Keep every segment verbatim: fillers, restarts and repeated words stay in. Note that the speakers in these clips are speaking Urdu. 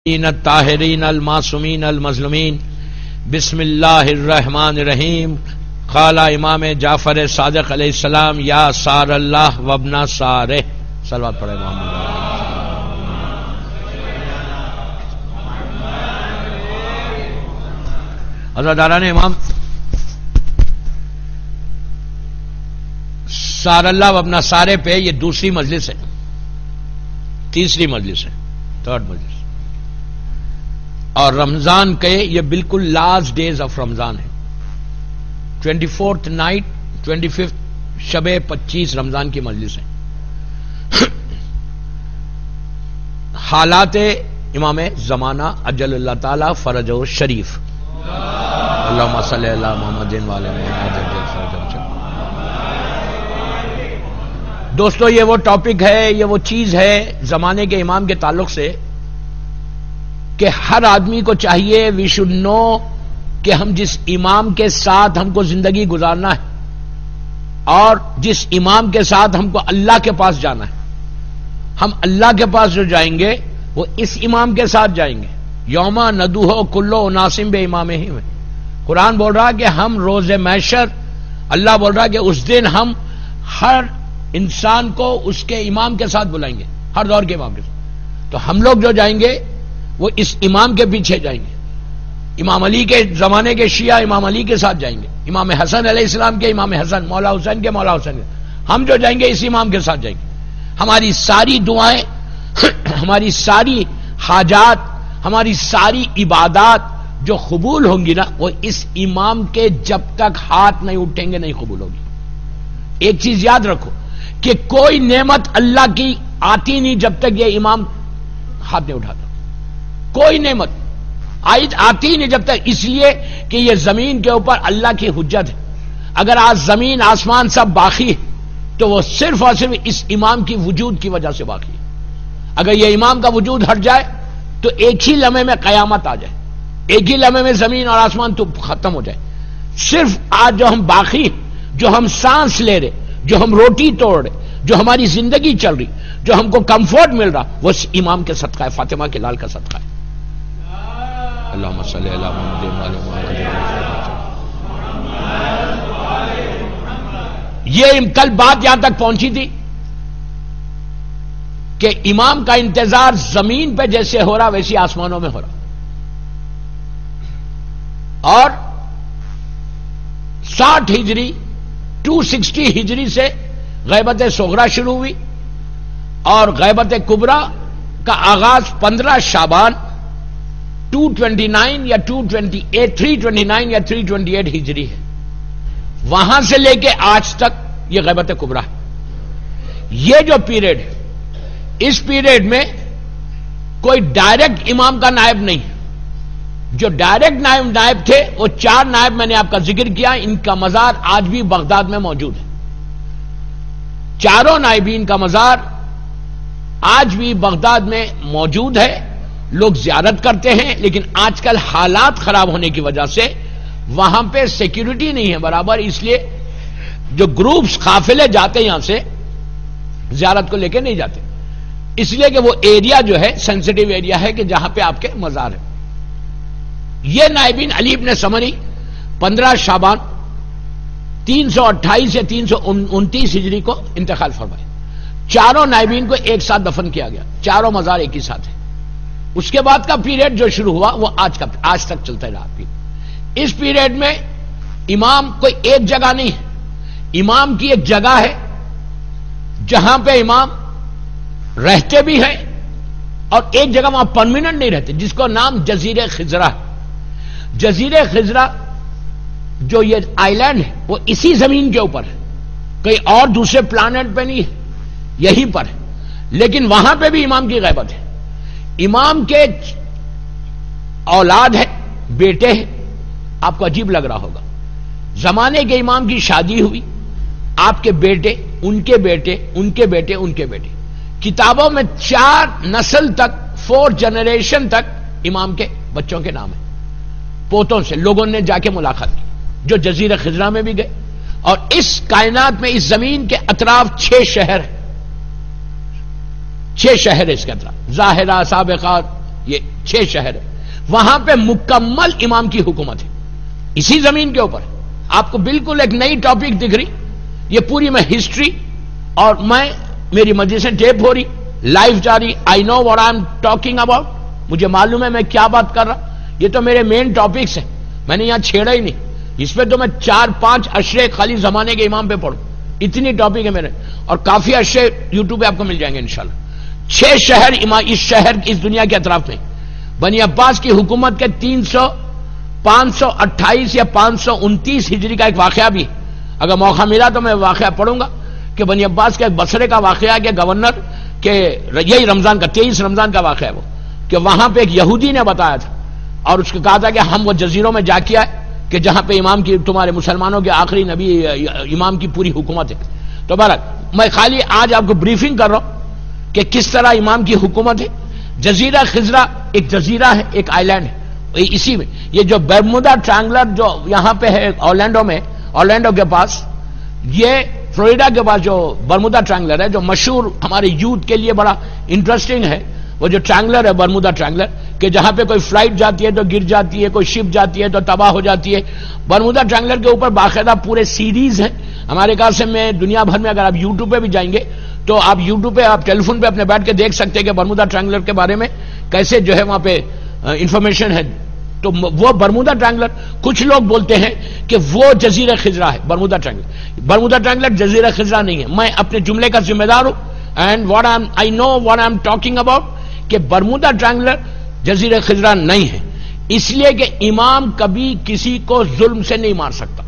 الطاہرین المعصومین المظلومین بسم اللہ الرحمن الرحیم. قال امام جعفر صادق علیہ السلام یا سار اللہ وابن سارہ. صلوات پڑھے محمد. حضرت داران امام سار اللہ وابن سارہ پہ یہ دوسری مجلس ہے، تیسری مجلس ہے، تھرڈ مجلس. اور رمضان کے یہ بالکل لاسٹ ڈیز آف رمضان ہے. Twenty fourth night, twenty fifth شب پچیس رمضان کی مجلس ہے. حالات امام زمانہ اجل اللہ تعالی فرج و شریف. اللہم صلی اللہ محمد والے محمد. دوستو یہ وہ ٹاپک ہے، یہ وہ چیز ہے زمانے کے امام کے تعلق سے کہ ہر آدمی کو چاہیے وی شوڈ نو کہ ہم جس امام کے ساتھ ہم کو زندگی گزارنا ہے اور جس امام کے ساتھ ہم کو اللہ کے پاس جانا ہے، ہم اللہ کے پاس جو جائیں گے وہ اس امام کے ساتھ جائیں گے. یوما ندوہ کلو ناسم بے امام ہی میں قرآن بول رہا کہ ہم روز محشر، اللہ بول رہا کہ اس دن ہم ہر انسان کو اس کے امام کے ساتھ بلائیں گے، ہر دور کے امام کے ساتھ. تو ہم لوگ جو جائیں گے وہ اس امام کے پیچھے جائیں گے. امام علی کے زمانے کے شیعہ امام علی کے ساتھ جائیں گے، امام حسن علیہ السلام کے امام حسن، مولا حسین کے مولا حسین کے. ہم جو جائیں گے اس امام کے ساتھ جائیں گے. ہماری ساری دعائیں، ہماری ساری حاجات، ہماری ساری عبادات جو قبول ہوں گی نا وہ اس امام کے جب تک ہاتھ نہیں اٹھیں گے نہیں قبول ہوگی. ایک چیز یاد رکھو کہ کوئی نعمت اللہ کی آتی نہیں جب تک یہ امام ہاتھ نہیں اٹھاتا. کوئی نعمت آتی نہیں جب تک، اس لیے کہ یہ زمین کے اوپر اللہ کی حجت ہے. اگر آج زمین آسمان سب باقی ہے تو وہ صرف اور صرف اس امام کی وجود کی وجہ سے باقی ہے. اگر یہ امام کا وجود ہٹ جائے تو ایک ہی لمحے میں قیامت آ جائے، ایک ہی لمحے میں زمین اور آسمان تو ختم ہو جائے. صرف آج جو ہم باقی، جو ہم سانس لے رہے، جو ہم روٹی توڑ رہے، جو ہماری زندگی چل رہی، جو ہم کو کمفورٹ مل رہا، وہ اس امام کے صدقہ ہے، فاطمہ کے لال کا صدقہ ہے. اللہم صلی اللہ محمد وعلی محمد. یہ کل بات یہاں تک پہنچی تھی کہ امام کا انتظار زمین پہ جیسے ہو رہا ویسی آسمانوں میں ہو رہا. اور ساٹھ ہجری ٹو سکسٹی ہجری سے غیبت صغرا شروع ہوئی اور غیبت کبرا کا آغاز پندرہ شعبان ٹو ٹوینٹی نائن یا two twenty eight three twenty nine یا تھری ٹوینٹی ایٹ ہجری ہے. وہاں سے لے کے آج تک یہ غیبت کبرا ہے. یہ جو پیریڈ ہے اس پیریڈ میں کوئی ڈائریکٹ امام کا نائب نہیں. جو ڈائریکٹ نائب نائب تھے وہ چار نائب میں نے آپ کا ذکر کیا، ان کا مزار آج بھی بغداد میں موجود ہے. چاروں نائبین کا مزار آج بھی بغداد میں موجود ہے. لوگ زیارت کرتے ہیں لیکن آج کل حالات خراب ہونے کی وجہ سے وہاں پہ سیکیورٹی نہیں ہے برابر، اس لیے جو گروپس قافلے جاتے یہاں سے زیارت کو لے کے نہیں جاتے، اس لیے کہ وہ ایریا جو ہے سینسٹیو ایریا ہے کہ جہاں پہ آپ کے مزار ہے. یہ نائبین علی ابن سمری پندرہ شعبان تین سو اٹھائیس سے تین سو انتیس ہجری کو انتقال فرمائے. چاروں نائبین کو ایک ساتھ دفن کیا گیا، چاروں مزار ایک ہی ساتھ ہے. اس کے بعد کا پیریڈ جو شروع ہوا وہ آج کا آج تک چلتا رہا. اس پیریڈ میں امام کوئی ایک جگہ نہیں ہے، امام کی ایک جگہ ہے جہاں پہ امام رہتے بھی ہیں اور ایک جگہ وہاں پرماننٹ نہیں رہتے، جس کو نام جزیرہ خضرہ. جزیرہ خضرہ جو یہ آئی لینڈ ہے وہ اسی زمین کے اوپر ہے، کہیں اور دوسرے پلانٹ پہ نہیں ہے، یہیں پر ہے. لیکن وہاں پہ بھی امام کی غیبت ہے. امام کے اولاد ہے، بیٹے ہیں. آپ کو عجیب لگ رہا ہوگا، زمانے کے امام کی شادی ہوئی، آپ کے بیٹے، ان کے بیٹے، ان کے بیٹے، ان کے بیٹے، کتابوں میں چار نسل تک، فور جنریشن تک امام کے بچوں کے نام ہیں. پوتوں سے لوگوں نے جا کے ملاقات کی جو جزیرہ خضرہ میں بھی گئے. اور اس کائنات میں اس زمین کے اطراف چھ شہر ہیں، چھ شہر اس کے اطراف، ظاہرہ، سابقہ، یہ چھ شہر ہے، وہاں پہ مکمل امام کی حکومت ہے اسی زمین کے اوپر. آپ کو بالکل ایک نئی ٹاپک دکھ رہی، یہ پوری میں ہسٹری، اور میں میری مجلسیں ٹیپ ہو رہی، لائیو جاری. I know what I am talking about, مجھے معلوم ہے میں کیا بات کر رہا. یہ تو میرے مین ٹاپکس ہیں، میں نے یہاں چھیڑا ہی نہیں. اس پہ تو میں چار پانچ اشرے خالی زمانے کے امام پہ پڑھوں، اتنی ٹاپک ہے میرے، اور کافی اشرے یوٹیوب پہ آپ کو مل جائیں گے انشاءاللہ. چھ شہر اس شہر اس دنیا کے اطراف میں بنی عباس کی حکومت کے تین سو پانچ سو اٹھائیس یا پانچ سو انتیس ہجری کا ایک واقعہ بھی، اگر موقع ملا تو میں واقعہ پڑھوں گا کہ بنی عباس کے ایک بصرے کا واقعہ کہ گورنر کہ یہی رمضان کا تیئیس رمضان کا واقعہ ہے وہ، کہ وہاں پہ ایک یہودی نے بتایا تھا اور اس کو کہا تھا کہ ہم وہ جزیروں میں جا کے آئے کہ جہاں پہ امام کی تمہارے مسلمانوں کے آخری نبی امام کی پوری حکومت ہے. تو بہرحال میں خالی آج آپ کو بریفنگ کر رہا ہوں کہ کس طرح امام کی حکومت ہے. جزیرہ خضرا ایک جزیرہ ہے، ایک آئی لینڈ ہے اسی میں. یہ جو برمودا ٹرائنگولر جو یہاں پہ ہے اورلینڈو میں، اورلینڈو کے پاس، یہ فلوریڈا کے پاس جو برمودا ٹرائنگولر ہے جو مشہور ہمارے یوتھ کے لیے بڑا انٹرسٹنگ ہے، وہ جو ٹرائنگولر ہے برمودا ٹرائنگولر، کہ جہاں پہ کوئی فلائٹ جاتی ہے تو گر جاتی ہے، کوئی شپ جاتی ہے تو تباہ ہو جاتی ہے. برمودا ٹرائنگولر کے اوپر باقاعدہ پورے سیریز ہیں. ہمارے خیال سے میں دنیا بھر میں اگر آپ یوٹیوب پہ بھی جائیں گے تو آپ یوٹیوب پہ آپ ٹیلی فون پہ اپنے بیٹھ کے دیکھ سکتے ہیں کہ برمودا ٹرائنگولر کے بارے میں کیسے جو ہے وہاں پہ انفارمیشن ہے. تو وہ برمودا ٹرائنگولر، کچھ لوگ بولتے ہیں کہ وہ جزیرہ خضرا ہے برمودا ٹرائنگولر. برمودا ٹرائنگولر جزیرہ خضرا نہیں ہے. میں اپنے جملے کا ذمہ دار ہوں، and what I I know what I am talking about, کہ برمودا ٹرائنگولر جزیرہ خضرا نہیں ہے، اس لیے کہ امام کبھی کسی کو ظلم سے نہیں مار سکتا.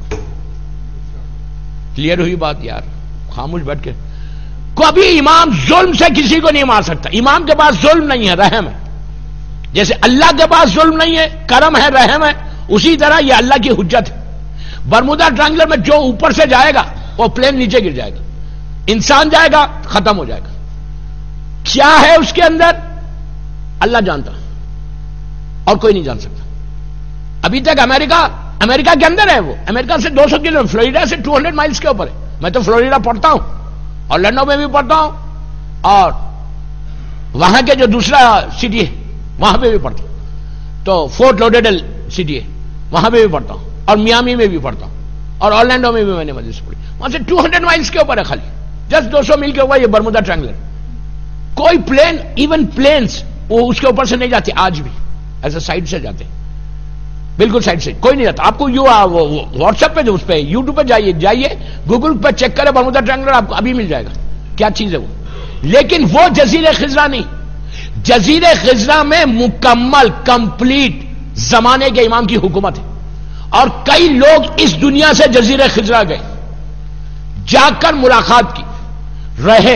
کلیئر ہوئی بات یار؟ خاموش بیٹھ کے، کبھی امام ظلم سے کسی کو نہیں مار سکتا. امام کے پاس ظلم نہیں ہے، رحم ہے. جیسے اللہ کے پاس ظلم نہیں ہے، کرم ہے، رحم ہے، اسی طرح یہ اللہ کی حجت ہے. برمودا ٹرائنگولر میں جو اوپر سے جائے گا وہ پلین نیچے گر جائے گا، انسان جائے گا ختم ہو جائے گا. کیا ہے اس کے اندر اللہ جانتا اور کوئی نہیں جان سکتا. ابھی تک امریکہ امریکہ کے اندر ہے، وہ امریکہ سے دو سو کلو فلوریڈا سے دو سو مائلز کے اوپر ہے. میں تو فلوریڈا پڑھتا ہوں اور لنڈن میں بھی پڑھتا ہوں، اور وہاں کے جو دوسرا سٹی ہے وہاں پہ بھی پڑھتا ہوں. تو فورٹ لوڈرڈیل سٹی ہے وہاں پہ بھی پڑھتا ہوں، اور میامی میں بھی پڑھتا ہوں، اور اورلینڈو میں بھی میں نے مدرسہ پڑھی. وہاں سے دو سو مائلز کے اوپر ہے، خالی جسٹ دو سو میل کے اوپر یہ برمودا ٹرائنگولر. کوئی پلین، ایون پلینس وہ اس کے اوپر سے نہیں جاتے آج بھی، ایسے سائڈ سے جاتے ہیں، بالکل سائڈ سے کوئی نہیں جاتا. آپ کو یو واٹس ایپ پہ جو اس پہ یوٹیوب پہ جائیے جائیے گوگل پہ چیک کرے برمودا ٹرائنگولر، آپ کو ابھی مل جائے گا کیا چیز ہے وہ. لیکن وہ جزیرہ خضرا نہیں. جزیرہ خضرا میں مکمل کمپلیٹ زمانے کے امام کی حکومت ہے، اور کئی لوگ اس دنیا سے جزیرہ خضرا گئے، جا کر ملاقات کی، رہے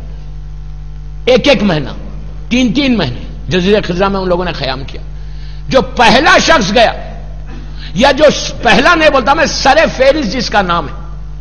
ایک ایک مہینہ، تین تین مہینے جزیرہ خضرا میں ان لوگوں نے قیام کیا. جو پہلا شخص گیا، یا جو پہلا نہیں بولتا میں، سر فہرست جس کا نام ہے،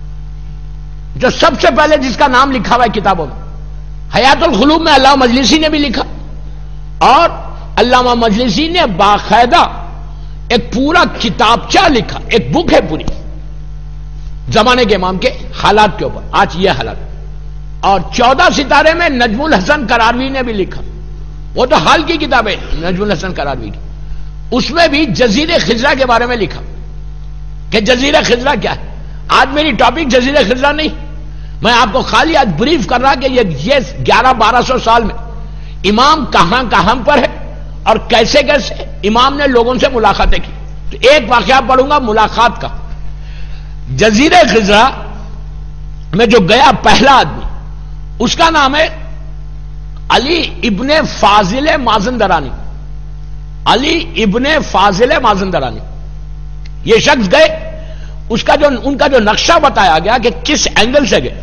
جو سب سے پہلے جس کا نام لکھا ہوا ہے کتابوں میں، حیات القلوب میں علامہ مجلسی نے بھی لکھا، اور علامہ مجلسی نے باقاعدہ ایک پورا کتابچہ لکھا، ایک بک ہے پوری زمانے کے امام کے حالات کے اوپر، آج یہ حالات. اور چودہ ستارے میں نجم الحسن قراروی نے بھی لکھا، وہ تو حال کی کتاب ہے نجم الحسن قراروی کی، اس میں بھی جزیرہ خضرا کے بارے میں لکھا کہ جزیرہ خضرا کیا ہے. آج میری ٹاپک جزیرہ خضرا نہیں، میں آپ کو خالی آج بریف کر رہا کہ یہ گیارہ بارہ سو سال میں امام کہاں کہاں پر ہے اور کیسے کیسے امام نے لوگوں سے ملاقاتیں کی. تو ایک واقعہ پڑھوں گا ملاقات کا. جزیرہ خضرا میں جو گیا پہلا آدمی، اس کا نام ہے علی ابن فاضل مازندرانی. علی ابن فاضل مازندرانی. یہ شخص گئے، اس کا جو ان کا جو نقشہ بتایا گیا کہ کس اینگل سے گئے.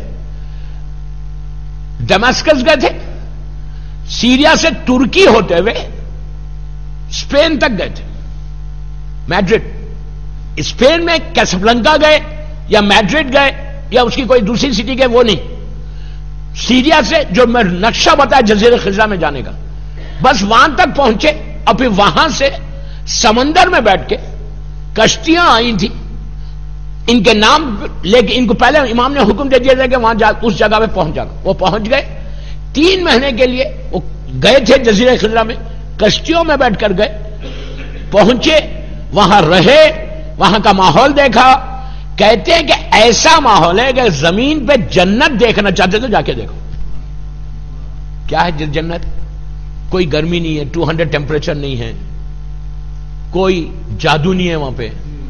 ڈیماسکس گئے تھے، سیریا سے ترکی ہوتے ہوئے اسپین تک گئے تھے، میڈرڈ. اسپین میں کیسابلنکا گئے یا میڈرڈ گئے یا اس کی کوئی دوسری سٹی گئے، وہ نہیں. سیریا سے جو میں نقشہ بتایا جزیرہ خضرا میں جانے کا، بس وہاں تک پہنچے، اور پھر وہاں سے سمندر میں بیٹھ کے کشتیاں آئی تھی ان کے نام لے کے. ان کو پہلے امام نے حکم دے دیا تھا کہ وہاں جا اس جگہ پہ پہنچ جانا. وہ پہنچ گئے. تین مہینے کے لیے وہ گئے تھے جزیرہ خضرا میں، کشتیوں میں بیٹھ کر گئے, پہنچے, وہاں رہے, وہاں کا ماحول دیکھا. کہتے ہیں کہ ایسا ماحول ہے کہ زمین پہ جنت دیکھنا چاہتے تو جا کے دیکھو. کیا ہے جنت؟ کوئی گرمی نہیں ہے, ٹو ہنڈریڈ ٹیمپریچر نہیں ہے, کوئی جادو نہیں ہے وہاں پہ.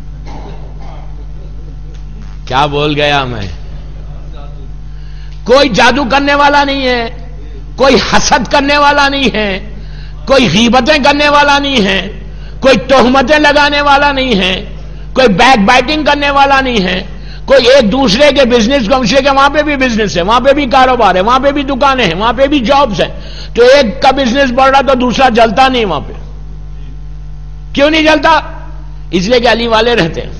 کیا بول گیا میں؟ کوئی جادو کرنے والا نہیں ہے, کوئی حسد کرنے والا نہیں ہے, کوئی غیبتیں کرنے والا نہیں ہے, کوئی تہمتیں لگانے والا نہیں ہے, کوئی بیک بائٹنگ کرنے والا نہیں ہے, کوئی ایک دوسرے کے بزنس کو مشرے کے وہاں پہ بھی بزنس ہے, وہاں پہ بھی کاروبار ہے, وہاں پہ بھی دکانیں ہیں, وہاں پہ بھی جابز ہیں. تو ایک کا بزنس بڑھ رہا تو دوسرا جلتا نہیں وہاں پہ. کیوں نہیں جلتا؟ اس لیے کہ علی والے رہتے ہیں.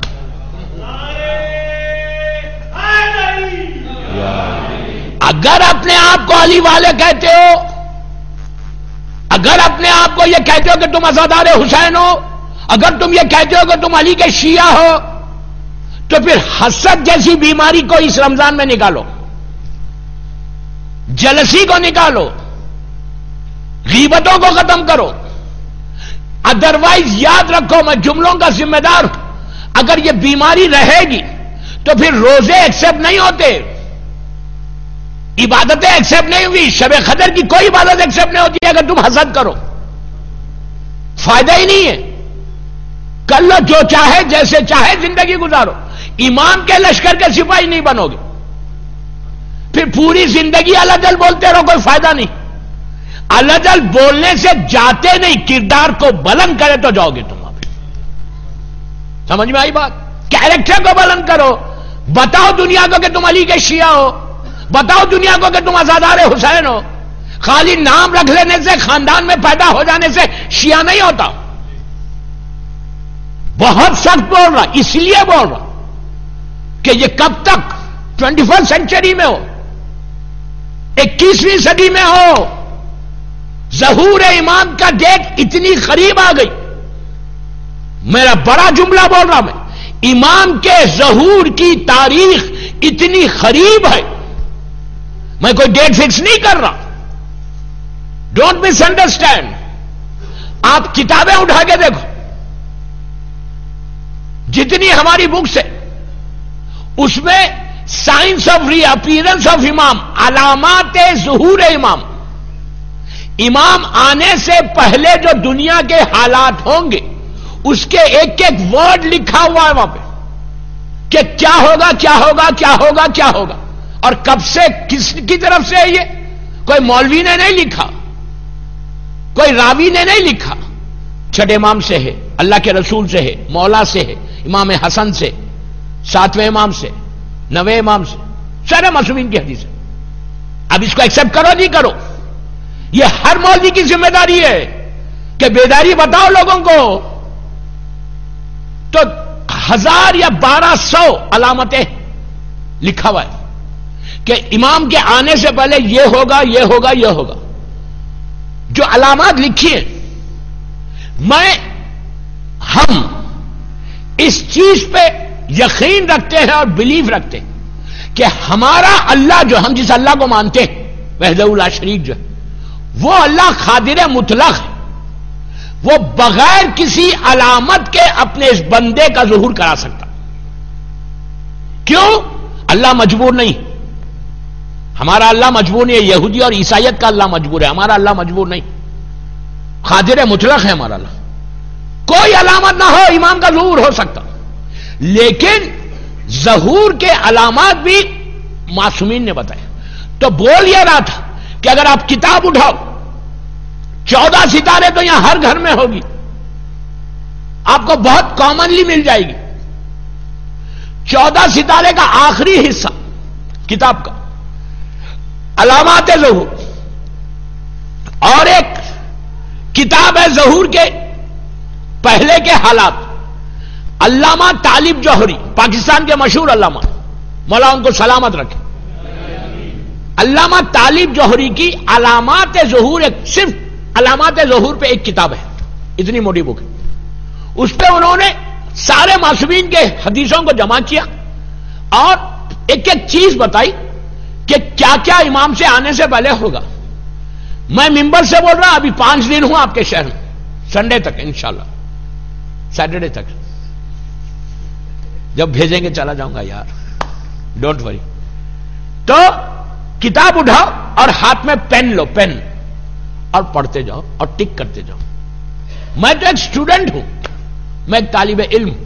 اگر اپنے آپ کو علی والے کہتے ہو, اگر اپنے آپ کو یہ کہتے ہو کہ تم عزادار حسین ہو, اگر تم یہ کہتے ہو کہ تم علی کے شیعہ ہو, تو پھر حسد جیسی بیماری کو اس رمضان میں نکالو, جلسی کو نکالو, غیبتوں کو ختم کرو. ادروائز یاد رکھو, میں جملوں کا ذمہ دار ہوں. اگر یہ بیماری رہے گی تو پھر روزے ایکسپٹ نہیں ہوتے, عبادتیں ایکسپٹ نہیں ہوئی, شب قدر کی کوئی عبادت ایکسپٹ نہیں ہوتی اگر تم حسد کرو. فائدہ ہی نہیں ہے. کر لو جو چاہے, جیسے چاہے زندگی گزارو, امام کے لشکر کے سپاہی نہیں بنو گے. پھر پوری زندگی اللہ جل بولتے رہو, کوئی فائدہ نہیں. اللہ جل بولنے سے جاتے نہیں, کردار کو بلند کرے تو جاؤ گے تم. سمجھ میں آئی بات؟ کیریکٹر کو بلند کرو, بتاؤ دنیا کو کہ تم علی کے شیعہ ہو, بتاؤ دنیا کو کہ تم عزادار حسین ہو. خالی نام رکھ لینے سے, خاندان میں پیدا ہو جانے سے شیعہ نہیں ہوتا. بہت سخت بول رہا, اس لیے بول رہا کہ یہ کب تک ٹوینٹی فرسٹ سینچری میں ہو, اکیسویں صدی میں ہو. ظہور امام کا ڈیٹ اتنی قریب آ گئی. میرا بڑا جملہ بول رہا میں, امام کے ظہور کی تاریخ اتنی قریب ہے. میں کوئی ڈیٹ فکس نہیں کر رہا, ڈونٹ مس انڈرسٹینڈ. آپ کتابیں اٹھا کے دیکھو, جتنی ہماری بکس ہے اس میں science of reappearance of امام, علامات ظہور امام, امام آنے سے پہلے جو دنیا کے حالات ہوں گے اس کے ایک ایک ورڈ لکھا ہوا ہے وہاں پہ کہ کیا ہوگا کیا ہوگا کیا ہوگا کیا ہوگا, اور کب سے, کس کی طرف سے ہے یہ. کوئی مولوی نے نہیں لکھا, کوئی راوی نے نہیں لکھا, چھٹے امام سے ہے, اللہ کے رسول سے ہے, مولا سے ہے, امام حسن سے, ساتویں امام سے, نویں امام سے, سارے معصومین کی حدیث ہے. اب اس کو ایکسپٹ کرو نہیں کرو, یہ ہر مولوی کی ذمہ داری ہے کہ بیداری بتاؤ لوگوں کو. تو ہزار یا بارہ سو علامتیں لکھا ہوا ہے کہ امام کے آنے سے پہلے یہ ہوگا یہ ہوگا یہ ہوگا. جو علامات لکھی ہیں, میں ہم اس چیز پہ یقین رکھتے ہیں اور بلیف رکھتے ہیں کہ ہمارا اللہ, جو ہم جس اللہ کو مانتے ہیں وحدہ لا شریک, جو ہے وہ اللہ قادر مطلق ہے. وہ بغیر کسی علامت کے اپنے اس بندے کا ظہور کرا سکتا. کیوں؟ اللہ مجبور نہیں. ہمارا اللہ مجبور نہیں ہے. یہودی اور عیسائیت کا اللہ مجبور ہے, ہمارا اللہ مجبور نہیں. قادر مطلق ہے ہمارا اللہ. کوئی علامت نہ ہو, امام کا ظہور ہو سکتا. لیکن ظہور کے علامات بھی معصومین نے بتائے. تو بول یہ رہا تھا کہ اگر آپ کتاب اٹھاؤ, چودہ ستارے تو یہاں ہر گھر میں ہوگی, آپ کو بہت کامنلی مل جائے گی. چودہ ستارے کا آخری حصہ کتاب کا علامات ظہور, اور ایک کتاب ہے ظہور کے پہلے کے حالات. علامہ طالب جوہری, پاکستان کے مشہور علامہ, مولا ان کو سلامت رکھے. علامہ طالب جوہری کی علامات ظہور, ایک صرف علامات ظہور پہ ایک کتاب ہے, اتنی موٹی بک ہے. اس پہ انہوں نے سارے معصومین کے حدیثوں کو جمع کیا اور ایک ایک چیز بتائی کہ کیا کیا امام سے آنے سے پہلے ہوگا. میں ممبر سے بول رہا ابھی پانچ دن ہوں آپ کے شہر میں، سنڈے تک انشاءاللہ، سیٹرڈے تک جب بھیجیں گے چلا جاؤں گا یار، ڈونٹ وری۔ تو کتاب اٹھاؤ اور ہاتھ میں پین لو، پین، اور پڑھتے جاؤ اور ٹک کرتے جاؤ۔ میں تو ایک اسٹوڈنٹ ہوں، میں ایک طالب علم ہوں۔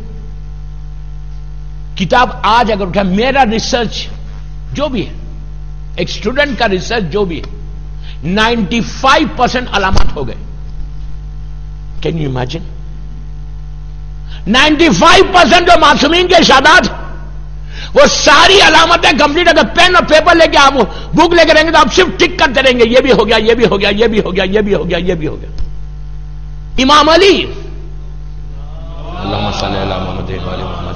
کتاب آج اگر اٹھا، میرا ریسرچ جو بھی ہے، ایک اسٹوڈنٹ کا ریسرچ جو بھی ہے، نائنٹی فائیو پرسینٹ علامات ہو گئے۔ Can you imagine? Ninety five percent جو معصومین کے ارشادات وہ ساری علامتیں کمپلیٹ۔ اگر پین اور پیپر لے کے آپ بک لے کے رہیں گے تو آپ صرف ٹک کرتے رہیں گے، یہ بھی ہو گیا، یہ بھی ہو گیا، یہ بھی ہو گیا، یہ بھی ہو گیا، یہ بھی ہو گیا۔ امام علی، اللہم صلی علی محمد و علی محمد،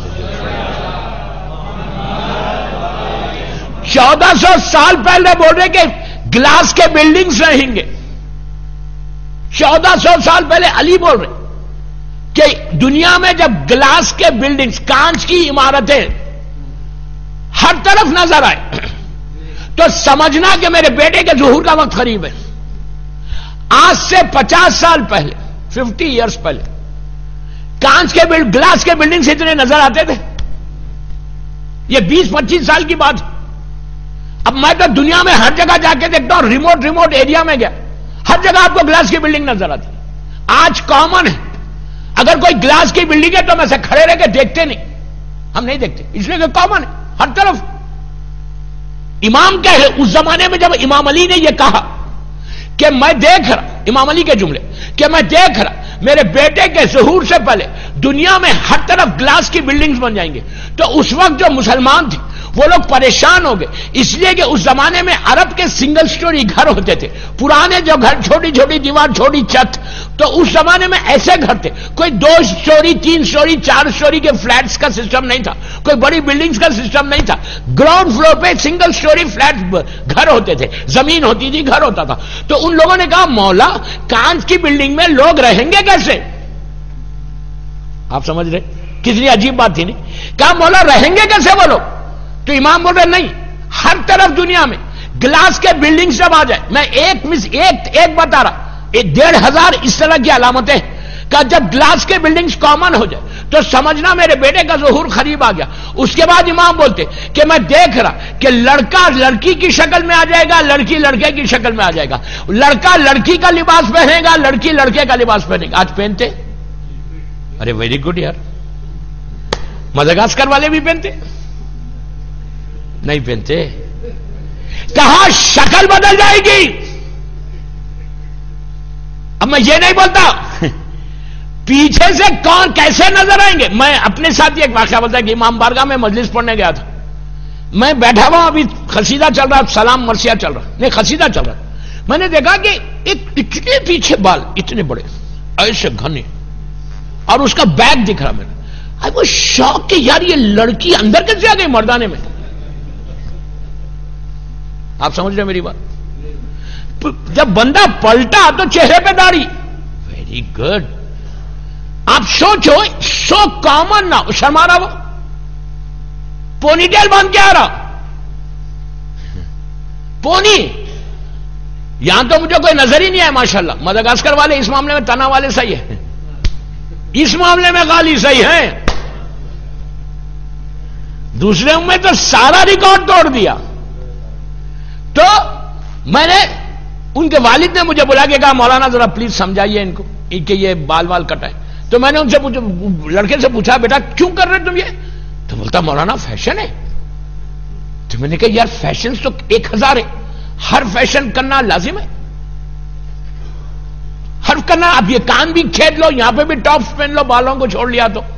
چودہ سو سال پہلے بول رہے کہ گلاس کے بلڈنگز رہیں گے۔ چودہ سو سال پہلے علی بول رہے کہ دنیا میں جب گلاس کے بلڈنگز، کانچ کی عمارتیں ہر طرف نظر آئے تو سمجھنا کہ میرے بیٹے کے ظہور کا وقت قریب ہے۔ آج سے پچاس سال پہلے، ففٹی ایئرز پہلے، کانچ کے گلاس کے بلڈنگز اتنے نظر آتے تھے؟ یہ بیس پچیس سال کی بات ہے۔ اب میں تو دنیا میں ہر جگہ جا کے دیکھتا ہوں، ریموٹ ریموٹ ایریا میں گیا، ہر جگہ آپ کو گلاس کی بلڈنگ نظر آتی۔ آج کامن ہے، اگر کوئی گلاس کی بلڈنگ ہے تو میں سے کھڑے رہ کے دیکھتے نہیں، ہم نہیں دیکھتے، اس لیے کہ کامن ہے ہر طرف۔ امام کہے اس زمانے میں جب امام علی نے یہ کہا کہ میں دیکھ رہا، امام علی کے جملے کہ میں دیکھ رہا میرے بیٹے کے ظہور سے پہلے دنیا میں ہر طرف گلاس کی بلڈنگز بن جائیں گے، تو اس وقت جو مسلمان تھے وہ لوگ پریشان ہو گئے، اس لیے کہ اس زمانے میں عرب کے سنگل سٹوری گھر ہوتے تھے، پرانے جو گھر، چھوٹی چھوٹی دیوار، چھوٹی چھت۔ تو اس زمانے میں ایسے گھر تھے، کوئی دو سٹوری، تین سٹوری، چار سٹوری کے فلیٹس کا سسٹم نہیں تھا، کوئی بڑی بلڈنگز کا سسٹم نہیں تھا۔ گراؤنڈ فلور پہ سنگل سٹوری فلیٹ گھر ہوتے تھے، زمین ہوتی تھی، گھر ہوتا تھا۔ تو ان لوگوں نے کہا مولا کانچ کی بلڈنگ میں لوگ رہیں گے کیسے؟ آپ سمجھ رہے کتنی عجیب بات تھی نہیں؟ کہا مولا رہیں گے کیسے وہ لوگ؟ تو امام بول رہے نہیں، ہر طرف دنیا میں گلاس کے بلڈنگ جب آ جائے، میں ایک مس ایک ایک بتا رہا، ایک ڈیڑھ ہزار اس طرح کی علامتیں کہ جب گلاس کے بلڈنگز کامن ہو جائے تو سمجھنا میرے بیٹے کا ظہور قریب آ گیا۔ اس کے بعد امام بولتے کہ میں دیکھ رہا کہ لڑکا لڑکی کی شکل میں آ جائے گا، لڑکی لڑکے کی شکل میں آ جائے گا، لڑکا لڑکی کا لباس پہنے گا، لڑکی لڑکے کا لباس پہنے گا۔ آج پہنتے؟ ارے ویری گڈ یار، مدغاسکر والے بھی پہنتے؟ نہیں پہنتے۔ کہاں شکل بدل جائے گی؟ اب میں یہ نہیں بولتا پیچھے سے کون کیسے نظر آئیں گے۔ میں اپنے ساتھ ایک واقعہ بولتا کہ امام بارگاہ میں مجلس پڑھنے گیا تھا، میں بیٹھا ہوا، ابھی قصیدہ چل رہا، سلام مرثیہ چل رہا، نہیں قصیدہ چل رہا، میں نے دیکھا کہ ایک اتنے پیچھے بال اتنے بڑے ایسے گھنے، اور اس کا بیگ دکھ رہا میرا۔ آئی واز شاک کہ یار یہ لڑکی اندر کیسے آ گئی مردانے میں؟ آپ سمجھ رہے میری بات؟ جب بندہ پلٹا تو چہرے پہ داڑھی، ویری گڈ۔ آپ سوچو، سو کامن نہ شرما رہا، وہ پونی ٹیل باندھ کے آ رہا، پونی۔ یہاں تو مجھے کوئی نظر ہی نہیں آیا ماشاءاللہ۔ مدغاسکر والے اس معاملے میں تنا والے صحیح ہے، اس معاملے میں غالی صحیح ہے، دوسرے میں تو سارا ریکارڈ توڑ دیا۔ تو میں نے، ان کے والد نے مجھے بلا کے کہا مولانا ذرا پلیز سمجھائیے ان کو کہ یہ بال وال کٹائے۔ تو میں نے ان سے لڑکے سے پوچھا بیٹا کیوں کر رہے تم یہ؟ تو بولتا مولانا فیشن ہے۔ تو میں نے کہا یار فیشن تو ایک ہزار ہے، ہر فیشن کرنا لازم ہے، ہر کرنا۔ اب یہ کان بھی کھید لو، یہاں پہ بھی ٹاپس پہن لو، بالوں کو چھوڑ لیا تو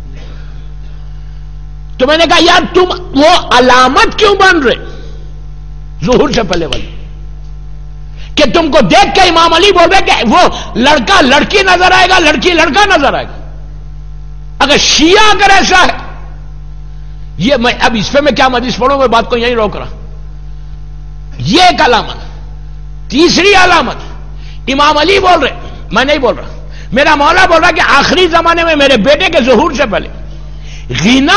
تو میں نے کہا یار تم وہ علامت کیوں بن رہے ظہور سے پہلے والی، کہ تم کو دیکھ کے امام علی بول رہے کہ وہ لڑکا لڑکی نظر آئے گا، لڑکی لڑکا نظر آئے گا۔ اگر شیعہ اگر ایسا ہے، یہ میں اب اس پہ میں کیا مجلس پڑھوں، میں بات کو یہیں روک رہا۔ یہ ایک علامت۔ تیسری علامت امام علی بول رہے، میں نہیں بول رہا، میرا مولا بول رہا کہ آخری زمانے میں میرے بیٹے کے ظہور سے پہلے غنا،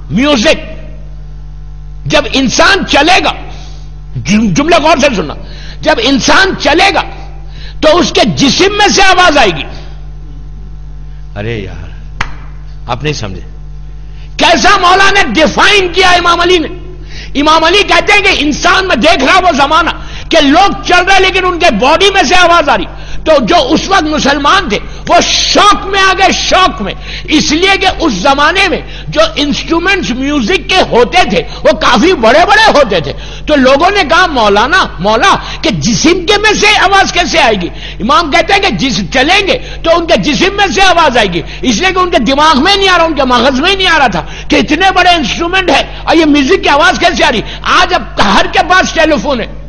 میوزک، جب انسان چلے گا، جملے غور سے سننا، جب انسان چلے گا تو اس کے جسم میں سے آواز آئے گی. ارے یار آپ نہیں سمجھے کیسا مولا نے ڈیفائن کیا امام علی نے. امام علی کہتے ہیں کہ انسان میں دیکھ رہا وہ زمانہ کہ لوگ چل رہے لیکن ان کے باڈی میں سے آواز آ رہی. تو جو اس وقت مسلمان تھے وہ شوق میں آ گئے, شوق میں, اس لیے کہ اس زمانے میں جو انسٹرومنٹس میوزک کے ہوتے تھے وہ کافی بڑے بڑے ہوتے تھے. تو لوگوں نے کہا مولانا مولا کہ جسم کے میں سے آواز کیسے آئے گی؟ امام کہتے ہیں کہ جس چلیں گے تو ان کے جسم میں سے آواز آئے گی, اس لیے کہ ان کے دماغ میں نہیں آ رہا, ان کے مغز میں نہیں آ رہا تھا کہ اتنے بڑے انسٹرومنٹ ہے اور یہ میوزک کی آواز کیسے آ رہی. آج اب ہر کے پاس ٹیلی فون ہے,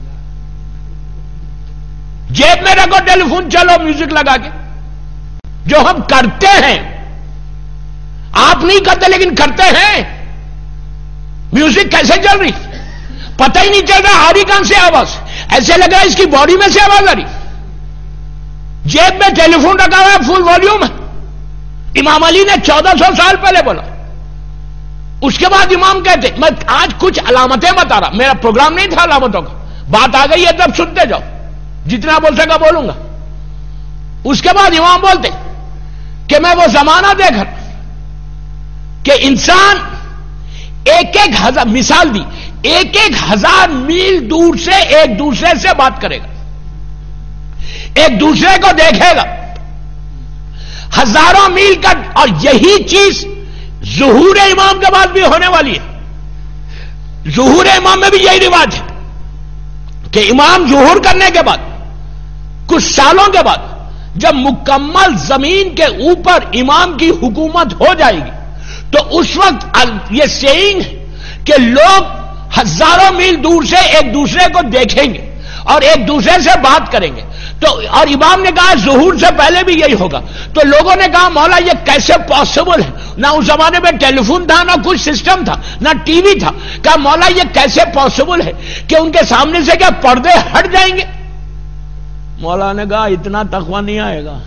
جیب میں رکھو ٹیلی فون, چلو میوزک لگا کے. جو ہم کرتے ہیں آپ نہیں کرتے لیکن کرتے ہیں. میوزک کیسے چل رہی پتہ ہی نہیں چل رہا, آ رہی کہاں سے آواز, ایسے لگ رہا ہے اس کی باڈی میں سے آواز آ رہی. جیب میں ٹیلی فون رکھا ہوا ہے فل والیوم ہے. امام علی نے چودہ سو سال پہلے بولا. اس کے بعد امام کہتے میں آج کچھ علامتیں بتا رہا, میرا پروگرام نہیں تھا علامتوں کا, بات آ گئی ہے تب سنتے جاؤ, جتنا بول سکا بولوں گا. اس کے بعد امام بولتے کہ میں وہ زمانہ دیکھ رہا کہ انسان ایک ایک ہزار, مثال دی, ایک ایک ہزار میل دور سے ایک دوسرے سے بات کرے گا, ایک دوسرے کو دیکھے گا ہزاروں میل کا. اور یہی چیز ظہور امام کے بعد بھی ہونے والی ہے. ظہور امام میں بھی یہی رواج ہے کہ امام ظہور کرنے کے بعد کچھ سالوں کے بعد جب مکمل زمین کے اوپر امام کی حکومت ہو جائے گی تو اس وقت یہ سیئنگ کہ لوگ ہزاروں میل دور سے ایک دوسرے کو دیکھیں گے اور ایک دوسرے سے بات کریں گے. تو اور امام نے کہا ظہور سے پہلے بھی یہی ہوگا. تو لوگوں نے کہا مولا یہ کیسے پاسبل ہے, نہ اس زمانے میں ٹیلی فون تھا, نہ کچھ سسٹم تھا, نہ ٹی وی تھا. کہا مولا یہ کیسے پاسبل ہے کہ ان کے سامنے سے کیا پردے ہٹ جائیں گے؟ مولا نے کہا اتنا تقویٰ نہیں آئے گا,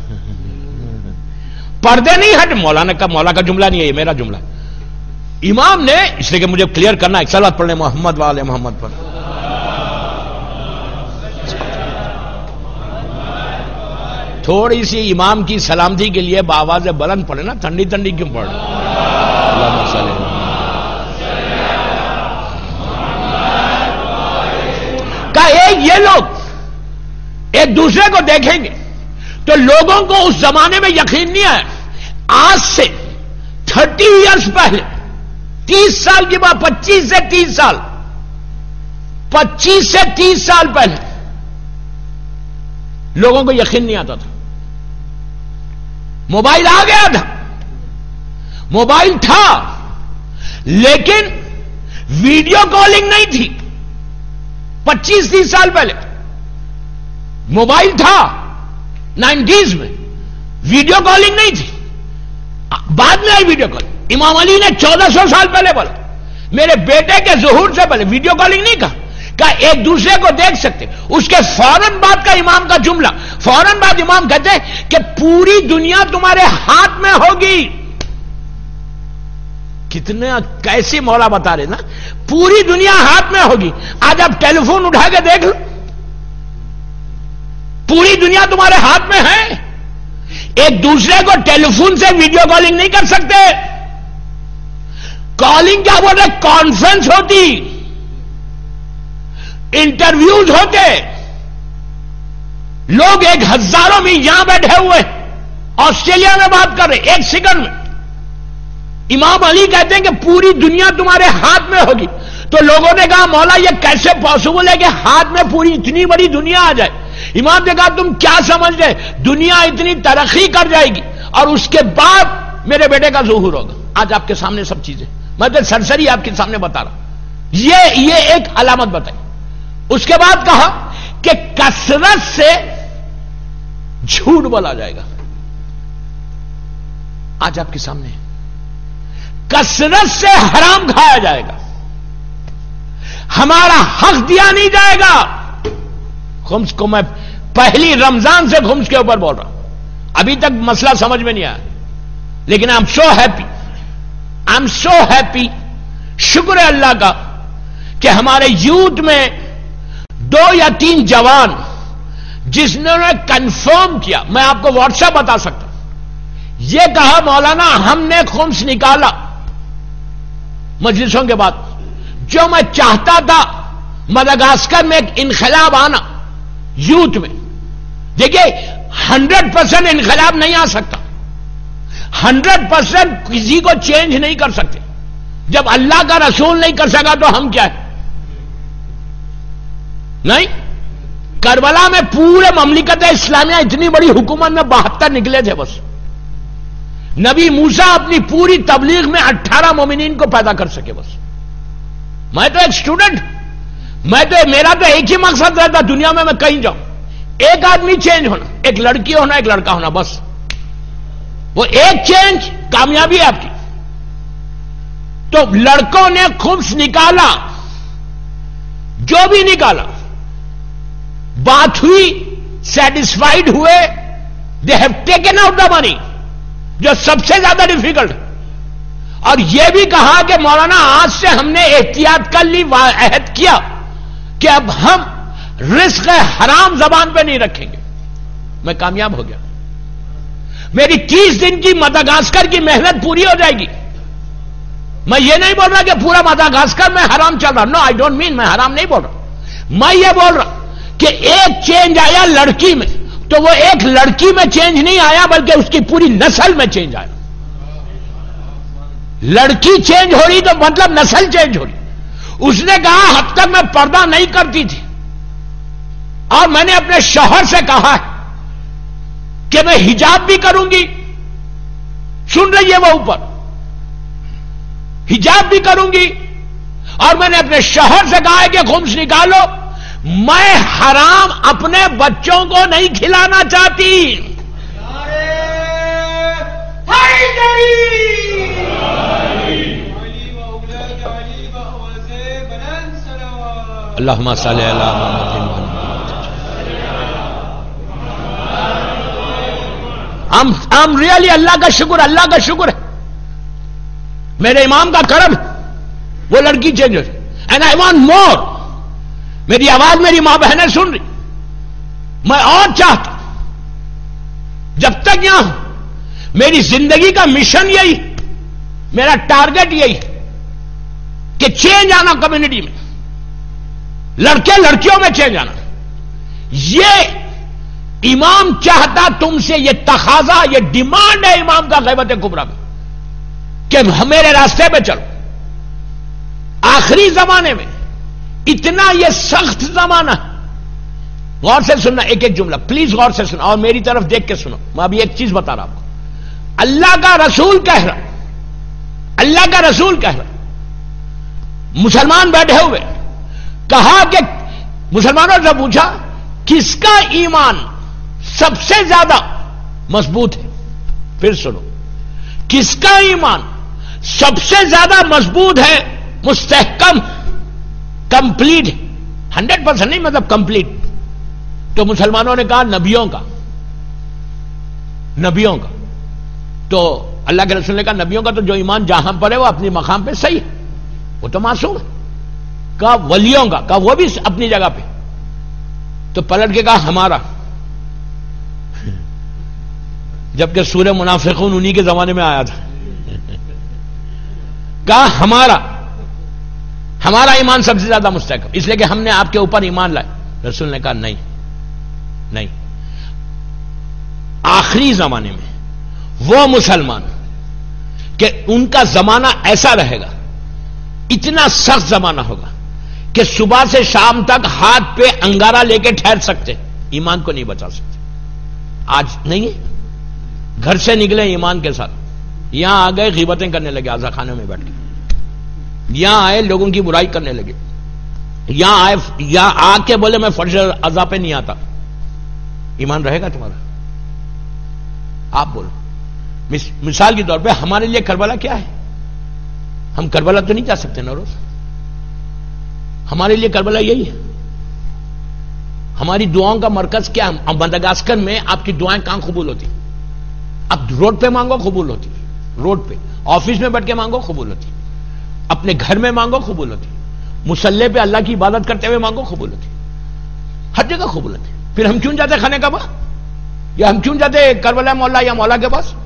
پردے نہیں ہٹ. مولا نے کہا مولا کا جملہ نہیں ہے یہ میرا جملہ. امام نے, اس لیے کہ مجھے کلیئر کرنا ہے, صلوات پڑھنے محمد والے محمد پر. تھوڑی سی امام کی سلامتی کے لیے بآواز بلند پڑھے نا, ٹھنڈی ٹھنڈی کیوں پڑھ رہے؟ اللہم صلی اللہ. کہا ایک یہ لوگ ایک دوسرے کو دیکھیں گے تو لوگوں کو اس زمانے میں یقین نہیں آیا. آج سے تھرٹی ایئرس پہلے, تیس سال کی بات, پچیس سے تیس سال پچیس سے تیس سال پہلے لوگوں کو یقین نہیں آتا تھا. موبائل آ گیا تھا, موبائل تھا لیکن ویڈیو کالنگ نہیں تھی. پچیس تیس سال پہلے موبائل تھا, نائنٹیز میں ویڈیو کالنگ نہیں تھی, بعد میں آئی ویڈیو کال. امام علی نے چودہ سو سال پہلے بولا میرے بیٹے کے ظہور سے پہلے ویڈیو کالنگ نہیں کہا, کہا ایک دوسرے کو دیکھ سکتے. اس کے فوراً بعد کا امام کا جملہ, فوراً بعد امام کہتے ہیں کہ پوری دنیا تمہارے ہاتھ میں ہوگی. کتنے کیسی مولا بتا رہے نا, پوری دنیا ہاتھ میں ہوگی. آج آپ ٹیلی فون اٹھا کے دیکھ لو, پوری دنیا تمہارے ہاتھ میں ہے. ایک دوسرے کو ٹیلی فون سے ویڈیو کالنگ نہیں کر سکتے. کالنگ کیا بول رہے, کانفرنس ہوتی, انٹرویوز ہوتے, لوگ ایک ہزاروں میں یہاں بیٹھے ہوئے آسٹریلیا میں بات کر رہے ایک سیکنڈ میں. امام علی کہتے ہیں کہ پوری دنیا تمہارے ہاتھ میں ہوگی. تو لوگوں نے کہا مولا یہ کیسے پاسبل ہے کہ ہاتھ میں پوری اتنی بڑی دنیا آ جائے؟ امام نے کہا تم کیا سمجھ رہے, دنیا اتنی ترقی کر جائے گی اور اس کے بعد میرے بیٹے کا ظہور ہوگا. آج آپ کے سامنے سب چیزیں, میں تو سرسری آپ کے سامنے بتا رہا ہوں. یہ یہ ایک علامت بتائی. اس کے بعد کہا کہ کثرت سے جھوٹ بولا جائے گا. آج آپ کے سامنے کثرت سے حرام کھایا جائے گا, ہمارا حق دیا نہیں جائے گا. خمس کو میں پہلی رمضان سے خمس کے اوپر بول رہا ہوں, ابھی تک مسئلہ سمجھ میں نہیں آیا, لیکن I am so happy, I am so happy. شکر ہے اللہ کا کہ ہمارے یوتھ میں دو یا تین جوان جس نے کنفرم کیا، میں آپ کو واٹس ایپ بتا سکتا ہوں، یہ کہا مولانا ہم نے خمس نکالا مجلسوں کے بعد، جو میں چاہتا تھا مدغاسکر میں ایک انقلاب آنا یوتھ میں. دیکھیے ہنڈریڈ پرسینٹ انقلاب نہیں آ سکتا، ہنڈریڈ پرسینٹ کسی کو چینج نہیں کر سکتے. جب اللہ کا رسول نہیں کر سکا تو ہم کیا ہے؟ نہیں. کربلا میں پورے مملکت اسلامیہ اتنی بڑی حکومت میں بہتر نکلے تھے بس. نبی موسیٰ اپنی پوری تبلیغ میں اٹھارہ مومنین کو پیدا کر سکے بس. میں تو ایک اسٹوڈنٹ، میں تو میرا تو ایک ہی مقصد رہتا دنیا میں میں کہیں جاؤں، ایک آدمی چینج ہونا، ایک لڑکی ہونا، ایک لڑکا ہونا، بس. وہ ایک چینج کامیابی ہے آپ کی. تو لڑکوں نے خمس نکالا، جو بھی نکالا، بات ہوئی، سیٹسفائیڈ ہوئے، they have taken out the money, جو سب سے زیادہ ڈیفیکلٹ. اور یہ بھی کہا کہ مولانا آج سے ہم نے احتیاط کر لی، عہد کیا کہ اب ہم رزق حرام زبان پہ نہیں رکھیں گے. میں کامیاب ہو گیا. میری تیس دن کی مدغاسکر کی محنت پوری ہو جائے گی. میں یہ نہیں بول رہا کہ پورا مدغاسکر میں حرام چل رہا، نو آئی ڈونٹ مین، میں حرام نہیں بول رہا. میں یہ بول رہا کہ ایک چینج آیا لڑکی میں، تو وہ ایک لڑکی میں چینج نہیں آیا بلکہ اس کی پوری نسل میں چینج آیا. لڑکی چینج ہو رہی تو مطلب نسل چینج ہو رہی. اس نے کہا اب تک میں پردہ نہیں کرتی تھی اور میں نے اپنے شوہر سے کہا ہے کہ میں حجاب بھی کروں گی. سن رہی ہے وہ اوپر؟ حجاب بھی کروں گی. اور میں نے اپنے شوہر سے کہا ہے کہ خمس نکالو، میں حرام اپنے بچوں کو نہیں کھلانا چاہتی. اللہم صلی علی محمد. ہم ریئلی اللہ کا شکر، اللہ کا شکر ہے، میرے امام کا کرم، وہ لڑکی چینج ہو رہی. And I want more. میری آواز میری ماں بہنیں سن رہی، میں اور چاہتا. جب تک یہاں ہوں میری زندگی کا مشن یہی، میرا ٹارگٹ یہی کہ چینج آنا کمیونٹی میں، لڑکے لڑکیوں میں چینج آنا. یہ امام چاہتا تم سے، یہ تقاضا، یہ ڈیمانڈ ہے امام کا غیبت کبریٰ میں کہ میرے راستے پہ چلو. آخری زمانے میں اتنا یہ سخت زمانہ ہے. غور سے سننا ایک ایک جملہ، پلیز غور سے سننا اور میری طرف دیکھ کے سنو. میں ابھی ایک چیز بتا رہا ہوں. اللہ کا رسول کہہ رہا، اللہ کا رسول کہہ رہا، مسلمان بیٹھے ہوئے کہا کہ مسلمانوں سے پوچھا کس کا ایمان سب سے زیادہ مضبوط ہے؟ پھر سنو، کس کا ایمان سب سے زیادہ مضبوط ہے، مستحکم، کمپلیٹ، ہنڈریڈ پرسینٹ نہیں مطلب کمپلیٹ. تو مسلمانوں نے کہا نبیوں کا. نبیوں کا. تو اللہ کے رسول نے کہا نبیوں کا تو جو ایمان جہاں پر ہے وہ اپنی مقام پہ صحیح ہے، وہ تو معصوم ہے. کہا ولیوں کا. کہا وہ بھی اپنی جگہ پہ. تو پلٹ کے کہا ہمارا، جبکہ سورہ منافقون انہی کے زمانے میں آیا تھا. کہا ہمارا ہمارا ایمان سب سے زیادہ مستحکم، اس لیے کہ ہم نے آپ کے اوپر ایمان لائے. رسول نے کہا نہیں نہیں، آخری زمانے میں وہ مسلمان کہ ان کا زمانہ ایسا رہے گا، اتنا سخت زمانہ ہوگا کہ صبح سے شام تک ہاتھ پہ انگارہ لے کے ٹھہر سکتے، ایمان کو نہیں بچا سکتے. آج نہیں ہے. گھر سے نکلے ایمان کے ساتھ، یہاں آ گئے غیبتیں کرنے لگے آزا خانے میں بیٹھ کے، یہاں آئے لوگوں کی برائی کرنے لگے، یہاں آئے یہاں آ کے بولے میں فرض اذا پہ نہیں آتا. ایمان رہے گا تمہارا؟ آپ بولو. مثال کے طور پہ ہمارے لیے کربلا کیا ہے؟ ہم کربلا تو نہیں جا سکتے نا روز. ہمارے لیے کربلا یہی ہے. ہماری دعاؤں کا مرکز کیا ہے؟ مدغاسکر میں آپ کی دعائیں کہاں قبول ہوتی؟ اب روڈ پہ مانگو قبول ہوتی، روڈ پہ، آفس میں بیٹھ کے مانگو قبول ہوتی، اپنے گھر میں مانگو قبول ہوتی، مصلی پہ اللہ کی عبادت کرتے ہوئے مانگو قبول ہوتی. ہر جگہ قبولیت ہے. پھر ہم کیوں جاتے خانے کعبہ یا ہم کیوں جاتے کربلا مولا یا مولا کے پاس؟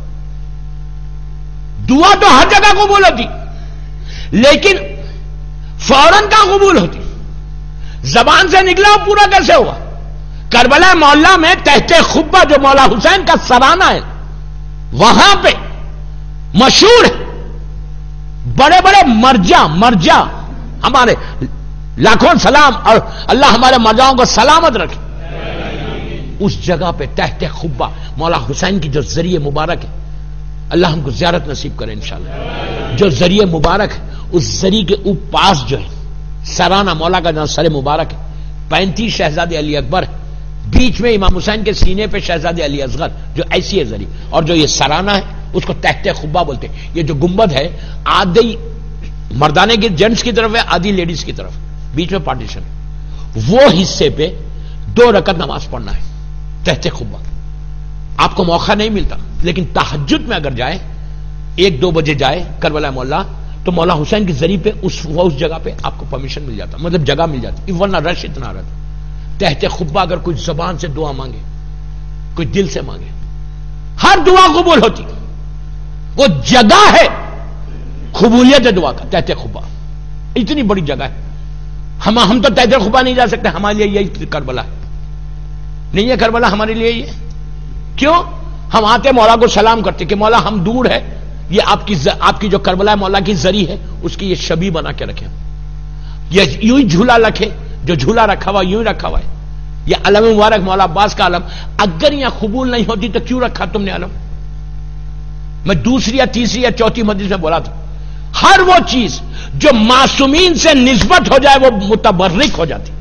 دعا تو ہر جگہ قبول ہوتی لیکن فوراً کا قبول ہوتی. زبان سے نکلا وہ پورا کیسے ہوا؟ کربلا مولا میں تحت خبہ جو مولا حسین کا سرانہ ہے وہاں پہ مشہور ہے بڑے بڑے مرجع مرجع ہمارے لاکھوں سلام اور اللہ ہمارے مرجعوں کو سلامت رکھے. اس جگہ پہ تحت خبہ مولا حسین کی جو ذریعہ مبارک ہے اللہ ہم کو زیارت نصیب کرے انشاءاللہ. جو ذریعہ مبارک ہے اس ذریعے کے اوپر پاس جو ہے سرانہ مولا کا جہاں سر مبارک ہے پینتیس شہزادے علی اکبر ہے. بیچ میں امام حسین کے سینے پہ شہزادے علی اصغر جو ایسی ہے ذریعہ. اور جو یہ سرانہ ہے اس کو تحت خبہ بولتے ہیں. یہ جو گنبد ہے آدھی مردانے کی جینٹس کی طرف ہے آدھی لیڈیز کی طرف بیچ میں پارٹیشن ہے. وہ حصے پہ دو رکعت نماز پڑھنا ہے تحت خبہ. آپ کو موقع نہیں ملتا لیکن تہجد میں اگر جائے ایک دو بجے جائے کربلا مولا تو مولا حسین کی ذریعے پہ اس وہ اس جگہ پہ آپ کو پرمیشن مل جاتا مطلب جگہ مل جاتی. ورنہ رش اتنا رہتا. تحت خبہ اگر کوئی زبان سے دعا مانگے کوئی دل سے مانگے ہر دعا قبول ہوتی. وہ جگہ ہے قبولیت دعا کا تحت خبہ. اتنی بڑی جگہ ہے. ہم ہم تو تحت خبہ نہیں جا سکتے. ہمارے لیے یہی کربلا ہے. نہیں ہے کربلا ہمارے لیے یہ کیوں؟ ہم آتے مولا کو سلام کرتے کہ مولا ہم دور ہے یہ آپ کی آپ کی جو کربلا مولا کی زری ہے اس کی یہ شبی بنا کے رکھے. یہ یوں ہی جھولا رکھے جو جھولا رکھا ہوا یوں ہی رکھا ہوا ہے. یہ علم مبارک مولا عباس کا علم اگر یہاں قبول نہیں ہوتی تو کیوں رکھا تم نے علم؟ میں دوسری یا تیسری یا چوتھی مجلس میں بولا تھا ہر وہ چیز جو معصومین سے نسبت ہو جائے وہ متبرک ہو جاتی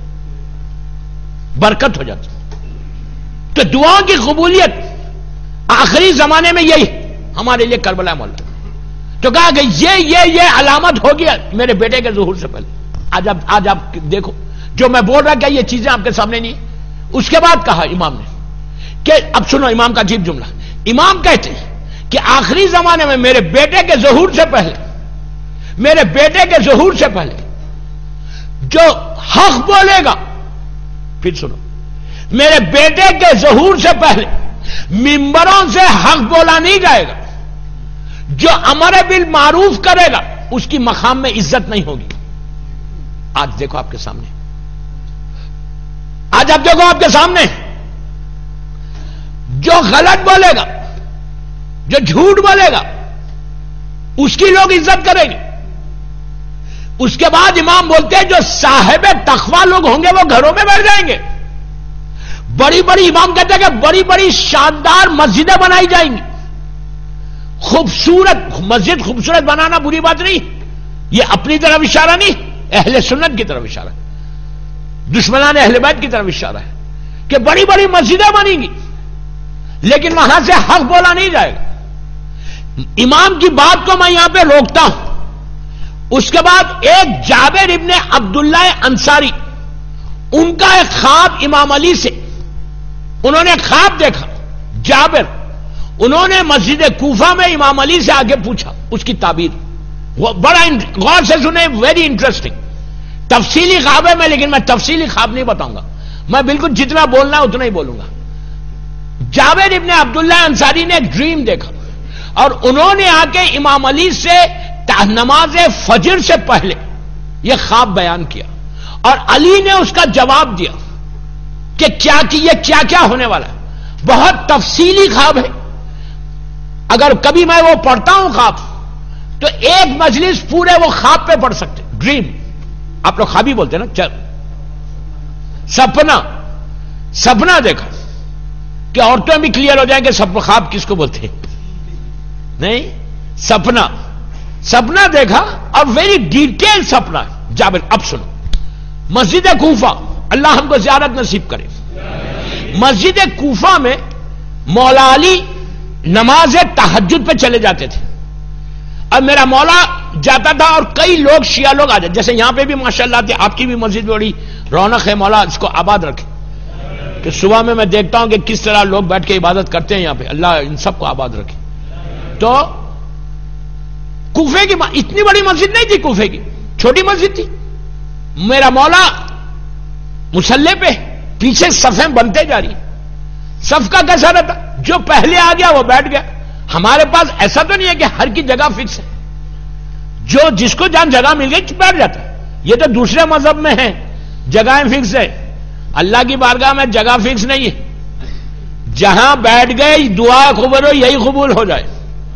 برکت ہو جاتی. تو دعاؤں کی قبولیت آخری زمانے میں یہی ہمارے لیے کربلا مولا. تو کہا کہ یہ یہ یہ علامت ہو گیا میرے بیٹے کے ظہور سے پہلے. آج اب آج آپ دیکھو جو میں بول رہا کیا یہ چیزیں آپ کے سامنے نہیں. اس کے بعد کہا امام نے کہ اب سنو امام کا عجیب جملہ. امام کہتے ہیں کہ آخری زمانے میں میرے بیٹے کے ظہور سے پہلے میرے بیٹے کے ظہور سے پہلے جو حق بولے گا پھر سنو میرے بیٹے کے ظہور سے پہلے ممبروں سے حق بولا نہیں جائے گا. جو امر بالمعروف کرے گا اس کی مقام میں عزت نہیں ہوگی. آج دیکھو آپ کے سامنے آج آپ دیکھو آپ کے سامنے جو غلط بولے گا جو جھوٹ بولے گا اس کی لوگ عزت کریں گے. اس کے بعد امام بولتے ہیں جو صاحب تقوی لوگ ہوں گے وہ گھروں میں بیٹھ جائیں گے. بڑی بڑی امام کہتے ہیں کہ بڑی بڑی شاندار مسجدیں بنائی جائیں گی. خوبصورت مسجد خوبصورت بنانا بری بات نہیں. یہ اپنی طرف اشارہ نہیں اہل سنت کی طرف اشارہ ہے. دشمنان اہل بیت کی طرف اشارہ ہے کہ بڑی بڑی مسجدیں بنیں گی لیکن وہاں سے حق بولا نہیں جائے گا. امام کی بات کو میں یہاں پہ روکتا ہوں. اس کے بعد ایک جابر ابن عبداللہ انصاری ان کا ایک خواب امام علی سے انہوں نے خواب دیکھا. جابر انہوں نے مسجد کوفہ میں امام علی سے آگے پوچھا اس کی تعبیر. وہ بڑا غور سے سنے ویری انٹرسٹنگ تفصیلی خواب ہے میں لیکن میں تفصیلی خواب نہیں بتاؤں گا. میں بالکل جتنا بولنا ہے اتنا ہی بولوں گا. جابر ابن عبداللہ انصاری نے ایک ڈریم دیکھا اور انہوں نے آ کے امام علی سے نماز فجر سے پہلے یہ خواب بیان کیا اور علی نے اس کا جواب دیا کہ کیا کہ یہ کیا کیا ہونے والا ہے. بہت تفصیلی خواب ہے. اگر کبھی میں وہ پڑھتا ہوں خواب تو ایک مجلس پورے وہ خواب پہ پڑھ سکتے. ڈریم آپ لوگ خواب ہی بولتے ہیں نا. چل سپنا سپنا دیکھا کہ عورتیں بھی کلیئر ہو جائیں کہ سب خواب کس کو بولتے ہیں. نہیں سپنا سپنا دیکھا اور ویری ڈیٹیل سپنا. جابر اب سنو مسجد کوفہ اللہ ہم کو زیارت نصیب کرے. مسجد کوفہ میں مولا علی نماز تہجد پہ چلے جاتے تھے اور میرا مولا جاتا تھا اور کئی لوگ شیعہ لوگ آ جاتے. جیسے یہاں پہ بھی ماشاءاللہ تھے آپ کی بھی مسجد بڑی رونق ہے. مولا اس کو آباد رکھے کہ صبح میں میں دیکھتا ہوں کہ کس طرح لوگ بیٹھ کے عبادت کرتے ہیں یہاں پہ. اللہ ان سب کو آباد رکھے. تو کوفے کی اتنی بڑی مسجد نہیں تھی. کوفے کی چھوٹی مسجد تھی. میرا مولا مسلح پہ پیچھے صفیں بنتے جا رہی. صف کا کیسا رہتا؟ جو پہلے آ گیا وہ بیٹھ گیا. ہمارے پاس ایسا تو نہیں ہے کہ ہر کی جگہ فکس ہے، جو جس کو جہاں جگہ مل گئی بیٹھ جاتا ہے. یہ تو دوسرے مذہب میں ہے جگہیں فکس ہے. اللہ کی بارگاہ میں جگہ فکس نہیں ہے. جہاں بیٹھ گئے دعا قبول ہو یہی قبول ہو جائے.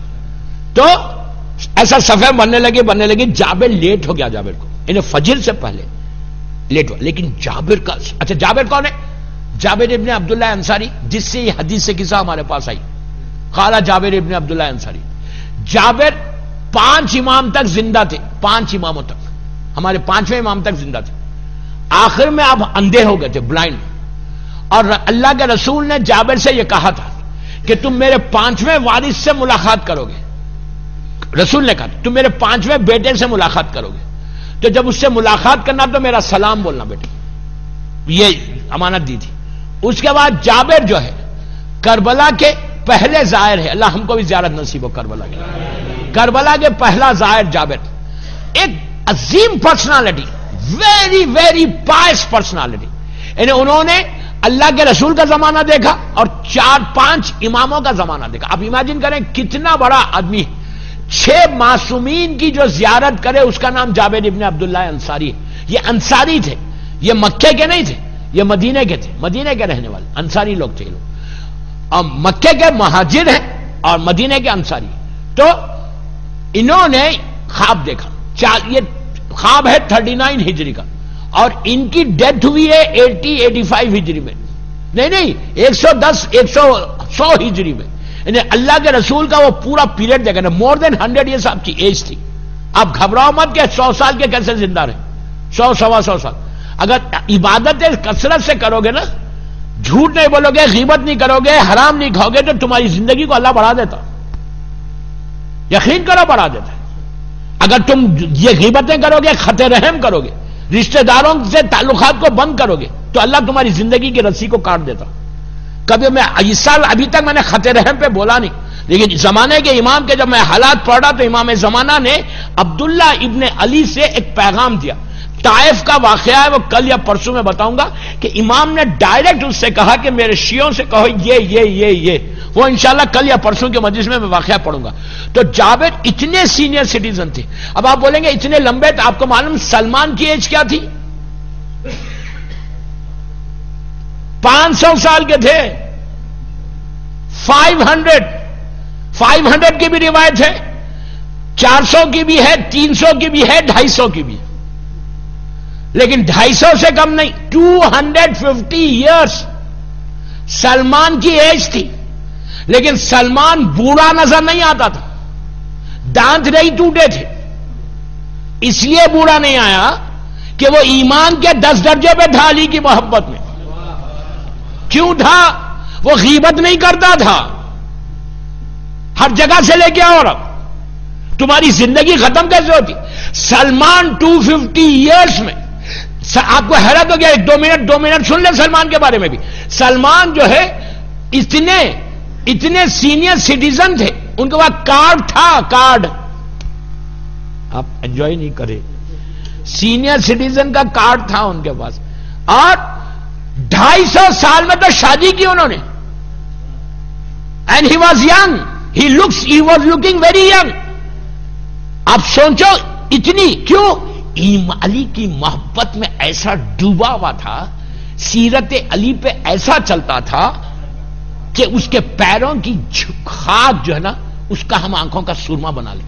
تو ایسا صفیں بننے لگے بننے لگے جابر لیٹ ہو گیا. جابر کو انہیں فجر سے پہلے لیٹ ہوا. لیکن جابر کا اچھا جابر کون ہے؟ جابر ابن عبداللہ انصاری، جس سے یہ حدیث سے قصہ ہمارے پاس آئی. قال جابر ابن عبداللہ انصاری. جابر پانچ امام تک زندہ تھے، پانچ اماموں تک، ہمارے پانچویں امام تک زندہ تھے. آخر میں آپ اندھے ہو گئے تھے، بلائنڈ. اور اللہ کے رسول نے جابر سے یہ کہا تھا کہ تم میرے پانچویں وارث سے ملاقات کرو گے. رسول نے کہا تم میرے پانچویں بیٹے سے ملاقات کرو گے، تو جب اس سے ملاقات کرنا تو میرا سلام بولنا بیٹے. یہ امانت دی تھی. اس کے بعد جابر جو ہے کربلا کے پہلے زائر ہے. اللہ ہم کو بھی زیارت نصیب ہو کربلا کے. کربلا کے پہلا زائر جابر، ایک عظیم personality, very very pious personality. یعنی انہوں نے اللہ کے رسول کا زمانہ دیکھا اور چار پانچ اماموں کا زمانہ دیکھا. آپ امیجن کریں کتنا بڑا آدمی ہے. چھ معصومین کی جو زیارت کرے اس کا نام جابر ابن عبداللہ انصاری. یہ انصاری تھے، یہ مکے کے نہیں تھے، یہ مدینے کے تھے، مدینے کے رہنے والے انصاری لوگ تھے. اور مکے کے مہاجر ہیں اور مدینے کے انصاری. تو انہوں نے خواب دیکھا. یہ خواب ہے تھرٹی نائن ہجری کا، اور ان کی ڈیتھ ہوئی ہے ایٹی ایٹی فائیو ہجری میں. نہیں نہیں ایک سو دس ایک سو سو ہجری میں. یعنی اللہ کے رسول کا وہ پورا پیریڈ دیکھا نا. مور دین ہنڈریڈ ایئرس آپ کی ایج تھی. آپ گھبراؤ مت کہ سو سال کے کیسے زندہ رہے. سو سوا سو سال. اگر عبادتیں کثرت سے کرو گے نا، جھوٹ نہیں بولو گے، غیبت نہیں کرو گے، حرام نہیں کھاؤ گے، تو تمہاری زندگی کو اللہ بڑھا دیتا. یقین کرو بڑھا دیتا. اگر تم یہ غیبتیں کرو گے، خط رحم کرو گے، رشتہ داروں سے تعلقات کو بند کرو گے، تو اللہ تمہاری زندگی کی رسی کو کاٹ دیتا. کبھی میں اس سال ابھی تک میں نے خط رحم پہ بولا نہیں، لیکن زمانے کے امام کے جب میں حالات پڑھا تو امام زمانہ نے عبداللہ ابن علی سے ایک پیغام دیا. طائف کا واقعہ ہے، وہ کل یا پرسوں میں بتاؤں گا، کہ امام نے ڈائریکٹ اس سے کہا کہ میرے شیعوں سے کہو یہ یہ یہ یہ. وہ انشاءاللہ کل یا پرسوں کے مجلس میں میں واقعہ پڑھوں گا. تو جابر اتنے سینئر سٹیزن تھے. اب آپ بولیں گے اتنے لمبے، تو آپ کو معلوم سلمان کی ایج کیا تھی؟ پانچ سو سال کے تھے. فائیو ہنڈریڈ فائیو ہنڈریڈ کی بھی روایت ہے، چار سو کی بھی ہے، تین سو کی بھی ہے، ڈھائی سو کی بھی. لیکن ڈھائی سو سے کم نہیں، two hundred fifty years Salman کی ایج تھی. لیکن سلمان بوڑھا نظر نہیں آتا تھا، دانت نہیں ٹوٹے تھے. اس لیے بوڑھا نہیں آیا کہ وہ ایمان کے دس درجے پہ تھا علی کی محبت میں. کیوں تھا؟ وہ غیبت نہیں کرتا تھا. ہر جگہ سے لے کے آؤ. اور تمہاری زندگی ختم کیسے ہوتی؟ سلمان ٹو ففٹی ایئرس میں، آپ کو حیرت ہو گیا. ایک دو منٹ دو منٹ سن لیں سلمان کے بارے میں بھی. سلمان جو ہے اتنے اتنے سینئر سٹیزن تھے، ان کے پاس کارڈ تھا. کارڈ آپ انجوائے نہیں کرے. سینئر سٹیزن کا کارڈ تھا ان کے پاس. اور ڈھائی سو سال میں تو شادی کی انہوں نے. And he was young, he looks he was looking very young. آپ سوچو اتنی کیوں؟ علی کی محبت میں ایسا ڈوبا ہوا تھا، سیرت علی پہ ایسا چلتا تھا کہ اس کے پیروں کی خاک جو ہے نا، اس کا ہم آنکھوں کا سرما بنا لیں.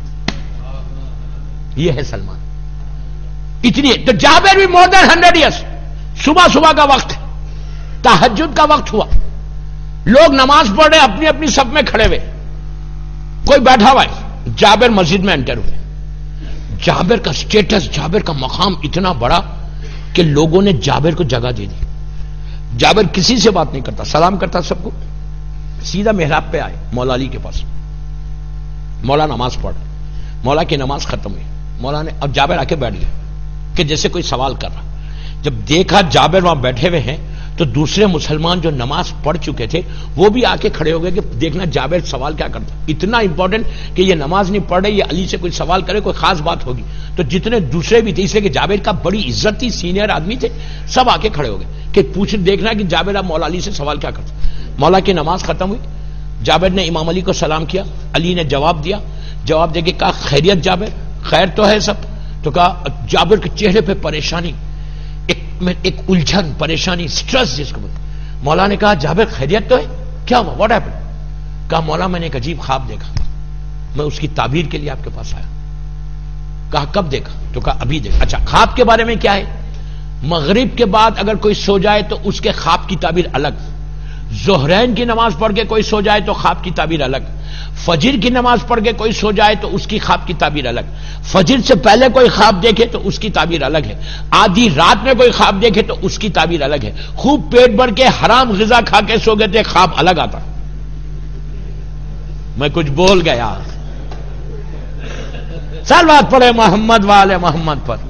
یہ ہے سلمان. اتنی. تو جابر بھی مور دین ہنڈریڈ ایئرس. صبح صبح کا وقت، تہجد کا وقت ہوا، لوگ نماز پڑھ رہے اپنی اپنی صف میں کھڑے ہوئے، کوئی بیٹھا ہوا ہے. جابر مسجد میں انٹر ہوئے. جابر کا سٹیٹس، جابر کا مقام اتنا بڑا کہ لوگوں نے جابر کو جگہ دے دی. جابر کسی سے بات نہیں کرتا، سلام کرتا سب کو. سیدھا محراب پہ آئے مولا علی کے پاس. مولا نماز پڑھ، مولا کی نماز ختم ہوئی. مولا نے اب جابر آ کے بیٹھ گیا کہ جیسے کوئی سوال کر رہا. جب دیکھا جابر وہاں بیٹھے ہوئے ہیں تو دوسرے مسلمان جو نماز پڑھ چکے تھے وہ بھی آ کے کھڑے ہو گئے کہ دیکھنا جابر سوال کیا کرتا. اتنا امپورٹنٹ کہ یہ نماز نہیں پڑھ رہے, یہ علی سے کوئی سوال کرے, کوئی خاص بات ہوگی. تو جتنے دوسرے بھی تھے, اس لیے کہ جابر کا بڑی عزت تھی, سینئر آدمی تھے, سب آ کے کھڑے ہو گئے کہ پوچھ دیکھنا کہ جابر اب مولا علی سے سوال کیا کرتا. مولا کی نماز ختم ہوئی, جابر نے امام علی کو سلام کیا, علی نے جواب دیا, جواب دے کے کہا خیریت جابر, خیر تو ہے سب. تو کہا جابر کے چہرے پہ پریشانی, ایک ایک الجھن, پریشانی, سٹریس جس کو بولتے. مولا نے کہا جابر خیریت تو ہے, کیا ہوا, واٹ ہیپن؟ کہا مولا میں نے ایک عجیب خواب دیکھا, میں اس کی تعبیر کے لیے آپ کے پاس آیا. کہا کب دیکھا؟ تو کہا ابھی دیکھا. اچھا خواب کے بارے میں کیا ہے؟ مغرب کے بعد اگر کوئی سو جائے تو اس کے خواب کی تعبیر الگ, ظہرین کی نماز پڑھ کے کوئی سو جائے تو خواب کی تعبیر الگ, فجر کی نماز پڑھ کے کوئی سو جائے تو اس کی خواب کی تعبیر الگ, فجر سے پہلے کوئی خواب دیکھے تو اس کی تعبیر الگ ہے, آدھی رات میں کوئی خواب دیکھے تو اس کی تعبیر الگ ہے. خوب پیٹ بھر کے حرام غذا کھا کے سو گئے تھے, خواب الگ آتا. میں کچھ بول گیا. صلوات پڑھے محمد والے محمد پر.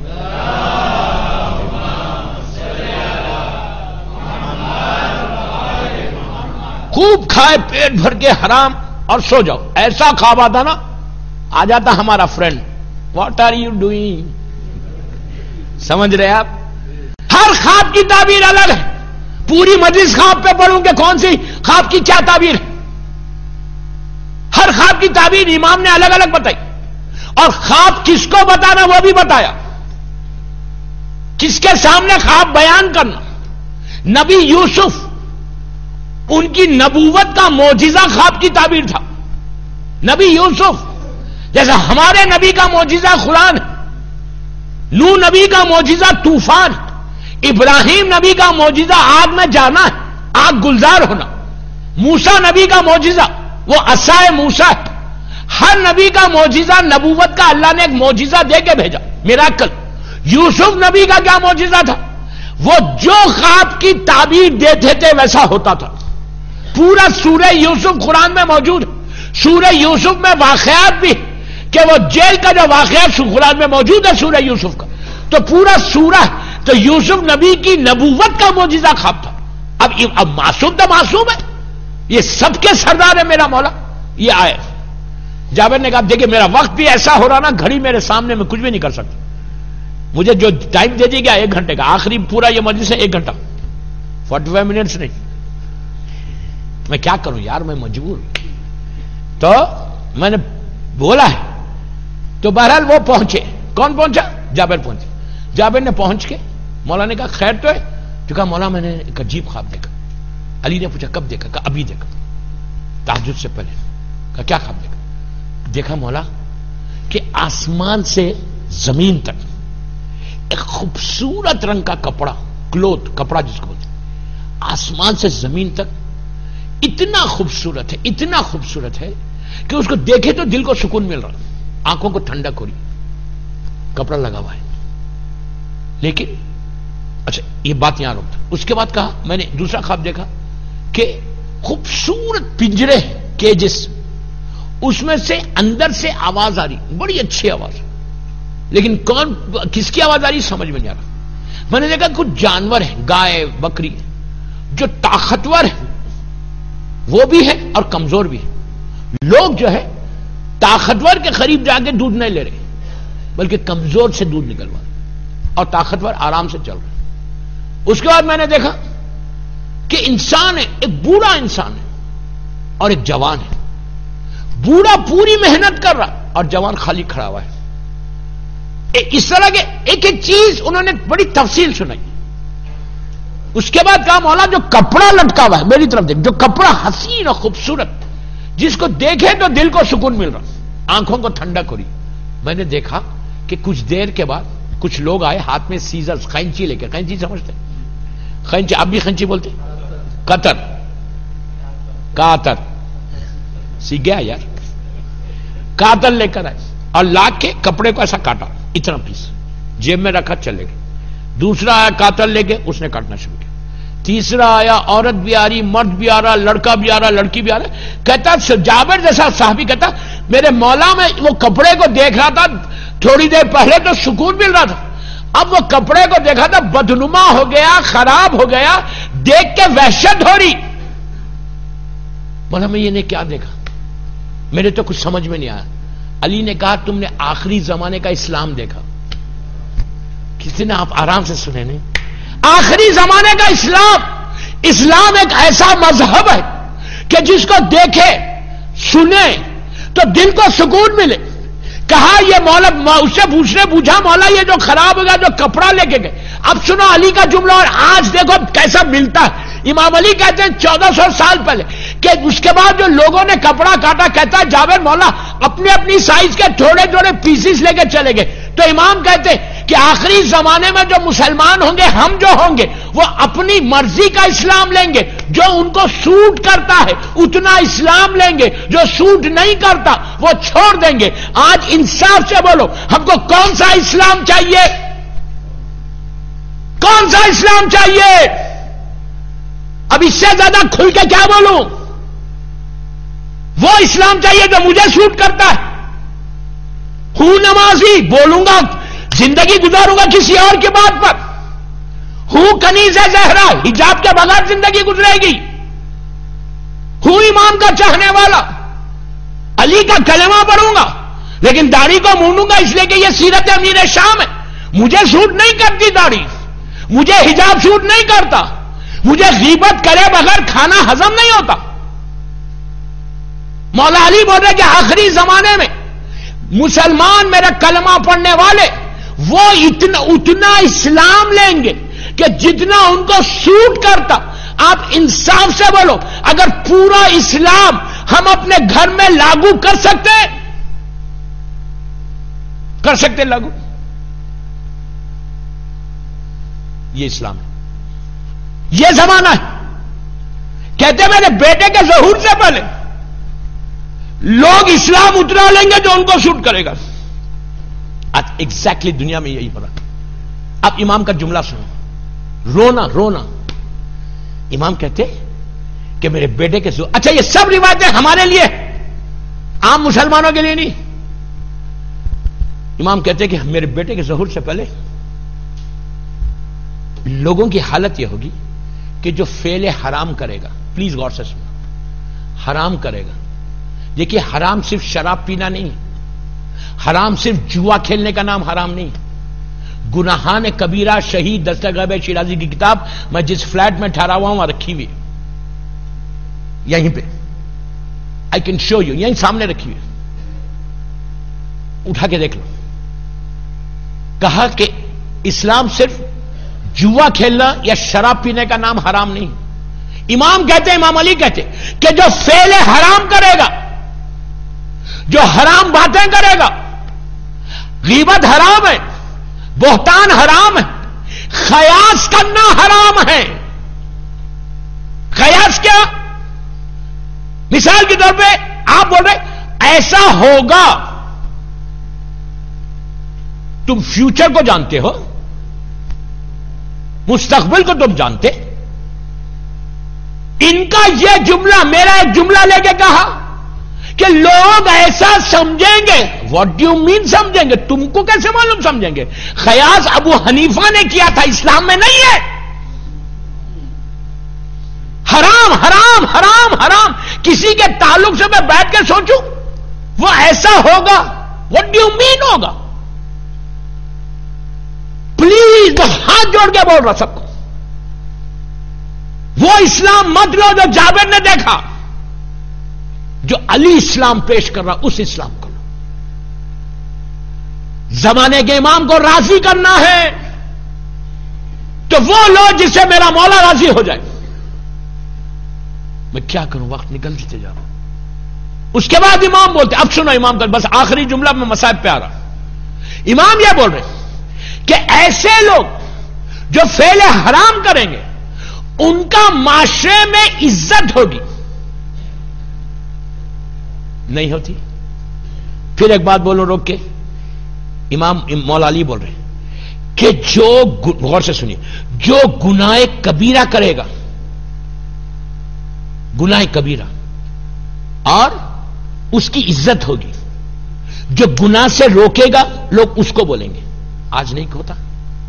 خوب کھائے پیٹ بھر کے حرام اور سو جاؤ. ایسا خواب آتا نا, آ جاتا ہمارا friend, what are you doing, سمجھ رہے آپ؟ ہر خواب کی تعبیر الگ ہے. پوری مجلس خواب پہ پڑھوں کہ کون سی خواب کی کیا تعبیر ہے. ہر خواب کی تعبیر امام نے الگ الگ بتائی, اور خواب کس کو بتانا وہ بھی بتایا, کس کے سامنے خواب بیان کرنا. نبی یوسف, ان کی نبوت کا معجزہ خواب کی تعبیر تھا. نبی یوسف جیسا ہمارے نبی کا معجزہ قرآن, نو نبی کا معجزہ طوفان, ابراہیم نبی کا معجزہ آگ میں جانا ہے, آگ گلزار ہونا. موسیٰ نبی کا معجزہ وہ عصائے موسیٰ ہے. ہر نبی کا معجزہ نبوت کا اللہ نے ایک معجزہ دے کے بھیجا, میراکل. یوسف نبی کا کیا معجزہ تھا؟ وہ جو خواب کی تعبیر دیتے تھے ویسا ہوتا تھا. پورا سورہ یوسف قرآن میں موجود ہے. سورہ یوسف میں واقعات بھی, کہ وہ جیل کا جو واقعات قرآن میں موجود ہے سورہ یوسف کا, تو پورا سورہ. تو یوسف نبی کی نبوت کا معجزہ خواب تھا. اب اب معصوم تو معصوم ہے, یہ سب کے سردار ہے میرا مولا. یہ آئے جابر نے کہا دیکھیں میرا وقت بھی ایسا ہو رہا نا, گھڑی میرے سامنے, میں کچھ بھی نہیں کر سکتا. مجھے جو ٹائم دے دی گیا ایک گھنٹے کا, آخری پورا یہ مجلس ہے ایک گھنٹہ, فورٹی فائیو منٹس نہیں. میں کیا کروں یار, میں مجبور. تو میں نے بولا ہے, تو بہرحال وہ پہنچے. کون پہنچا؟ جابر پہنچے. جابر نے پہنچ کے مولا نے کہا خیر تو ہے؟ تو کہا مولا میں نے ایک عجیب خواب دیکھا. علی نے پوچھا کب دیکھا؟ کہا ابھی دیکھا, تہجد سے پہلے. کہا کیا خواب دیکھا؟ دیکھا مولا کہ آسمان سے زمین تک ایک خوبصورت رنگ کا کپڑا, کلوتھ, کپڑا جس کو بولتے, آسمان سے زمین تک اتنا خوبصورت ہے, اتنا خوبصورت ہے کہ اس کو دیکھے تو دل کو سکون مل رہا, آنکھوں کو ٹھنڈک ہو رہی, کپڑا لگا ہوا ہے. لیکن اچھا یہ بات یہاں رکتا. اس کے بعد کہا میں نے دوسرا خواب دیکھا کہ خوبصورت پنجرے کیجز, اس میں سے اندر سے آواز آ رہی, بڑی اچھی آواز, لیکن کون کس کی آواز آ رہی سمجھ میں نہیں آ رہا. میں نے دیکھا کچھ جانور ہیں, گائے بکری, جو طاقتور ہے وہ بھی ہے اور کمزور بھی ہے. لوگ جو ہے طاقتور کے قریب جا کے دودھ نہیں لے رہے, بلکہ کمزور سے دودھ نکلوا رہے, اور طاقتور آرام سے چل رہے. اس کے بعد میں نے دیکھا کہ انسان ہے, ایک بوڑھا انسان ہے اور ایک جوان ہے. بوڑھا پوری محنت کر رہا اور جوان خالی کھڑا ہوا ہے. اس طرح کے ایک ایک چیز انہوں نے بڑی تفصیل سنائی. اس کے بعد کہا مولا جو کپڑا لٹکا ہوا ہے میری طرف دیکھ, جو کپڑا حسین اور خوبصورت, جس کو دیکھے تو دل کو سکون مل رہا, آنکھوں کو ٹھنڈک ہو رہی. میں نے دیکھا کہ کچھ دیر کے بعد کچھ لوگ آئے ہاتھ میں سیزرز, قینچی لے کے. قینچی سمجھتے ہیں؟ قینچی, آپ بھی قینچی بولتے, قطر, کاتر, سیکھ گیا یار. کاتر لے کر آئے اور لا کے کپڑے کو ایسا کاٹا, اتنا پیس جیب میں رکھا, چلے گئے. دوسرا آیا کاتر لے کے, اس نے کاٹنا شروع کیا. تیسرا آیا, عورت بھی آ رہی, مرد بھی آ رہا, لڑکا بھی آ رہا, لڑکی بھی آ رہا. کہتا جابر جیسا صحابی کہتا میرے مولا میں وہ کپڑے کو دیکھ رہا تھا, تھوڑی دیر پہلے تو سکون مل رہا تھا, اب وہ کپڑے کو دیکھا تھا بدنما ہو گیا, خراب ہو گیا, دیکھ کے وحشت ہو رہی. بولا میں یہ نے کیا دیکھا, میرے تو کچھ سمجھ میں نہیں آیا. علی نے کہا تم نے آخری زمانے کا اسلام دیکھا. کسی نے, آپ آرام سے سنے نہیں, آخری زمانے کا اسلام. اسلام ایک ایسا مذہب ہے کہ جس کو دیکھے سنے تو دل کو سکون ملے. کہا یہ مولا, اس سے پوچھنے پوچھا مولا یہ جو خراب ہو گیا جو کپڑا لے کے گئے, اب سنو علی کا جملہ اور آج دیکھو کیسا ملتا ہے. امام علی کہتے ہیں چودہ سو سال پہلے کہ اس کے بعد جو لوگوں نے کپڑا کاٹا, کہتا ہے جابر مولا اپنے اپنی سائز کے تھوڑے تھوڑے پیسز لے کے چلے گئے. تو امام کہتے ہیں کہ آخری زمانے میں جو مسلمان ہوں گے, ہم جو ہوں گے, وہ اپنی مرضی کا اسلام لیں گے. جو ان کو سوٹ کرتا ہے اتنا اسلام لیں گے, جو سوٹ نہیں کرتا وہ چھوڑ دیں گے. آج انصاف سے بولو, ہم کو کون سا اسلام چاہیے؟ کون سا اسلام چاہیے؟ اب اس سے زیادہ کھل کے کیا بولوں؟ وہ اسلام چاہیے جو مجھے سوٹ کرتا ہے. ہوں نمازی, بولوں گا زندگی گزاروں گا کسی اور کی بات پر. ہوں کنیز زہرا, حجاب کے بغیر زندگی گزرے گی. ہوں امام کا چاہنے والا, علی کا کلمہ پڑھوں گا, لیکن داڑھی کو مونڈوں گا اس لیے کہ یہ سیرت امیر شام ہے. مجھے سوٹ نہیں کرتی داڑھی, مجھے حجاب سوٹ نہیں کرتا, مجھے غیبت کرے بغیر کھانا ہضم نہیں ہوتا. مولا علی بول رہے کہ آخری زمانے میں مسلمان میرا کلمہ پڑھنے والے وہ اتنا اتنا اسلام لیں گے کہ جتنا ان کو سوٹ کرتا. آپ انصاف سے بولو, اگر پورا اسلام ہم اپنے گھر میں لاگو کر سکتے کر سکتے لاگو, یہ اسلام ہے, یہ زمانہ ہے. کہتے میرے بیٹے کے ظہور سے پہلے لوگ اسلام اترا لیں گے جو ان کو سوٹ کرے گا. آج ایگزیکٹلی دنیا میں یہی پڑا. اب امام کا جملہ سنو, رونا رونا. امام کہتے کہ میرے بیٹے کے ظہور, اچھا یہ سب روایتیں ہمارے لیے, عام مسلمانوں کے لیے نہیں. امام کہتے کہ میرے بیٹے کے ظہور سے پہلے لوگوں کی حالت یہ ہوگی کہ جو فعل حرام کرے گا, پلیز غور سے سنو, حرام کرے گا. دیکھیے حرام صرف شراب پینا نہیں, حرام صرف جوا کھیلنے کا نام حرام نہیں. گناہان کبیرہ شہید دستگیب شیرازی کی کتاب میں جس فلیٹ میں ٹھہرا ہوا ہوں وہاں رکھی ہوئی, یہیں پہ آئی کین شو یو, یہیں سامنے رکھی ہوئی, اٹھا کے دیکھ لو. کہا کہ اسلام صرف جوا کھیلنا یا شراب پینے کا نام حرام نہیں. امام کہتے ہیں, امام علی کہتے کہ جو فعل حرام کرے گا, جو حرام باتیں کرے گا, غیبت حرام ہے, بہتان حرام ہے, خیاس کرنا حرام ہے. خیاس کیا؟ مثال کے طور پہ آپ بول رہے ایسا ہوگا, تم فیوچر کو جانتے ہو, مستقبل کو تم جانتے. ان کا یہ جملہ, میرا ایک جملہ لے کے کہا کہ لوگ ایسا سمجھیں گے. واٹ ڈو یو مین سمجھیں گے؟ تم کو کیسے معلوم سمجھیں گے؟ خیاس ابو حنیفہ نے کیا تھا, اسلام میں نہیں ہے. حرام حرام حرام حرام. کسی کے تعلق سے میں بیٹھ کے سوچوں وہ ایسا ہوگا, واٹ ڈو یو مین ہوگا؟ پلیز میں ہاتھ جوڑ کے بول رہا سب کو, وہ اسلام مت لو جو جابر نے دیکھا. جو علی اسلام پیش کر رہا اس اسلام کو. زمانے کے امام کو راضی کرنا ہے تو وہ لو جس سے میرا مولا راضی ہو جائے. میں کیا کروں, وقت نکلتے جا رہا ہوں. اس کے بعد امام بولتے, اب سنو امام کا بس آخری جملہ میں مصائب پہ آ رہا. امام یہ بول رہے کہ ایسے لوگ جو فعل حرام کریں گے ان کا معاشرے میں عزت ہوگی نہیں ہوتی. پھر ایک بات بولو روک کے, امام مولا علی بول رہے ہیں کہ جو, غور سے سنیے, جو گناہ کبیرہ کرے گا, گناہ کبیرہ, اور اس کی عزت ہوگی. جو گناہ سے روکے گا لوگ اس کو بولیں گے. آج نہیں ہوتا.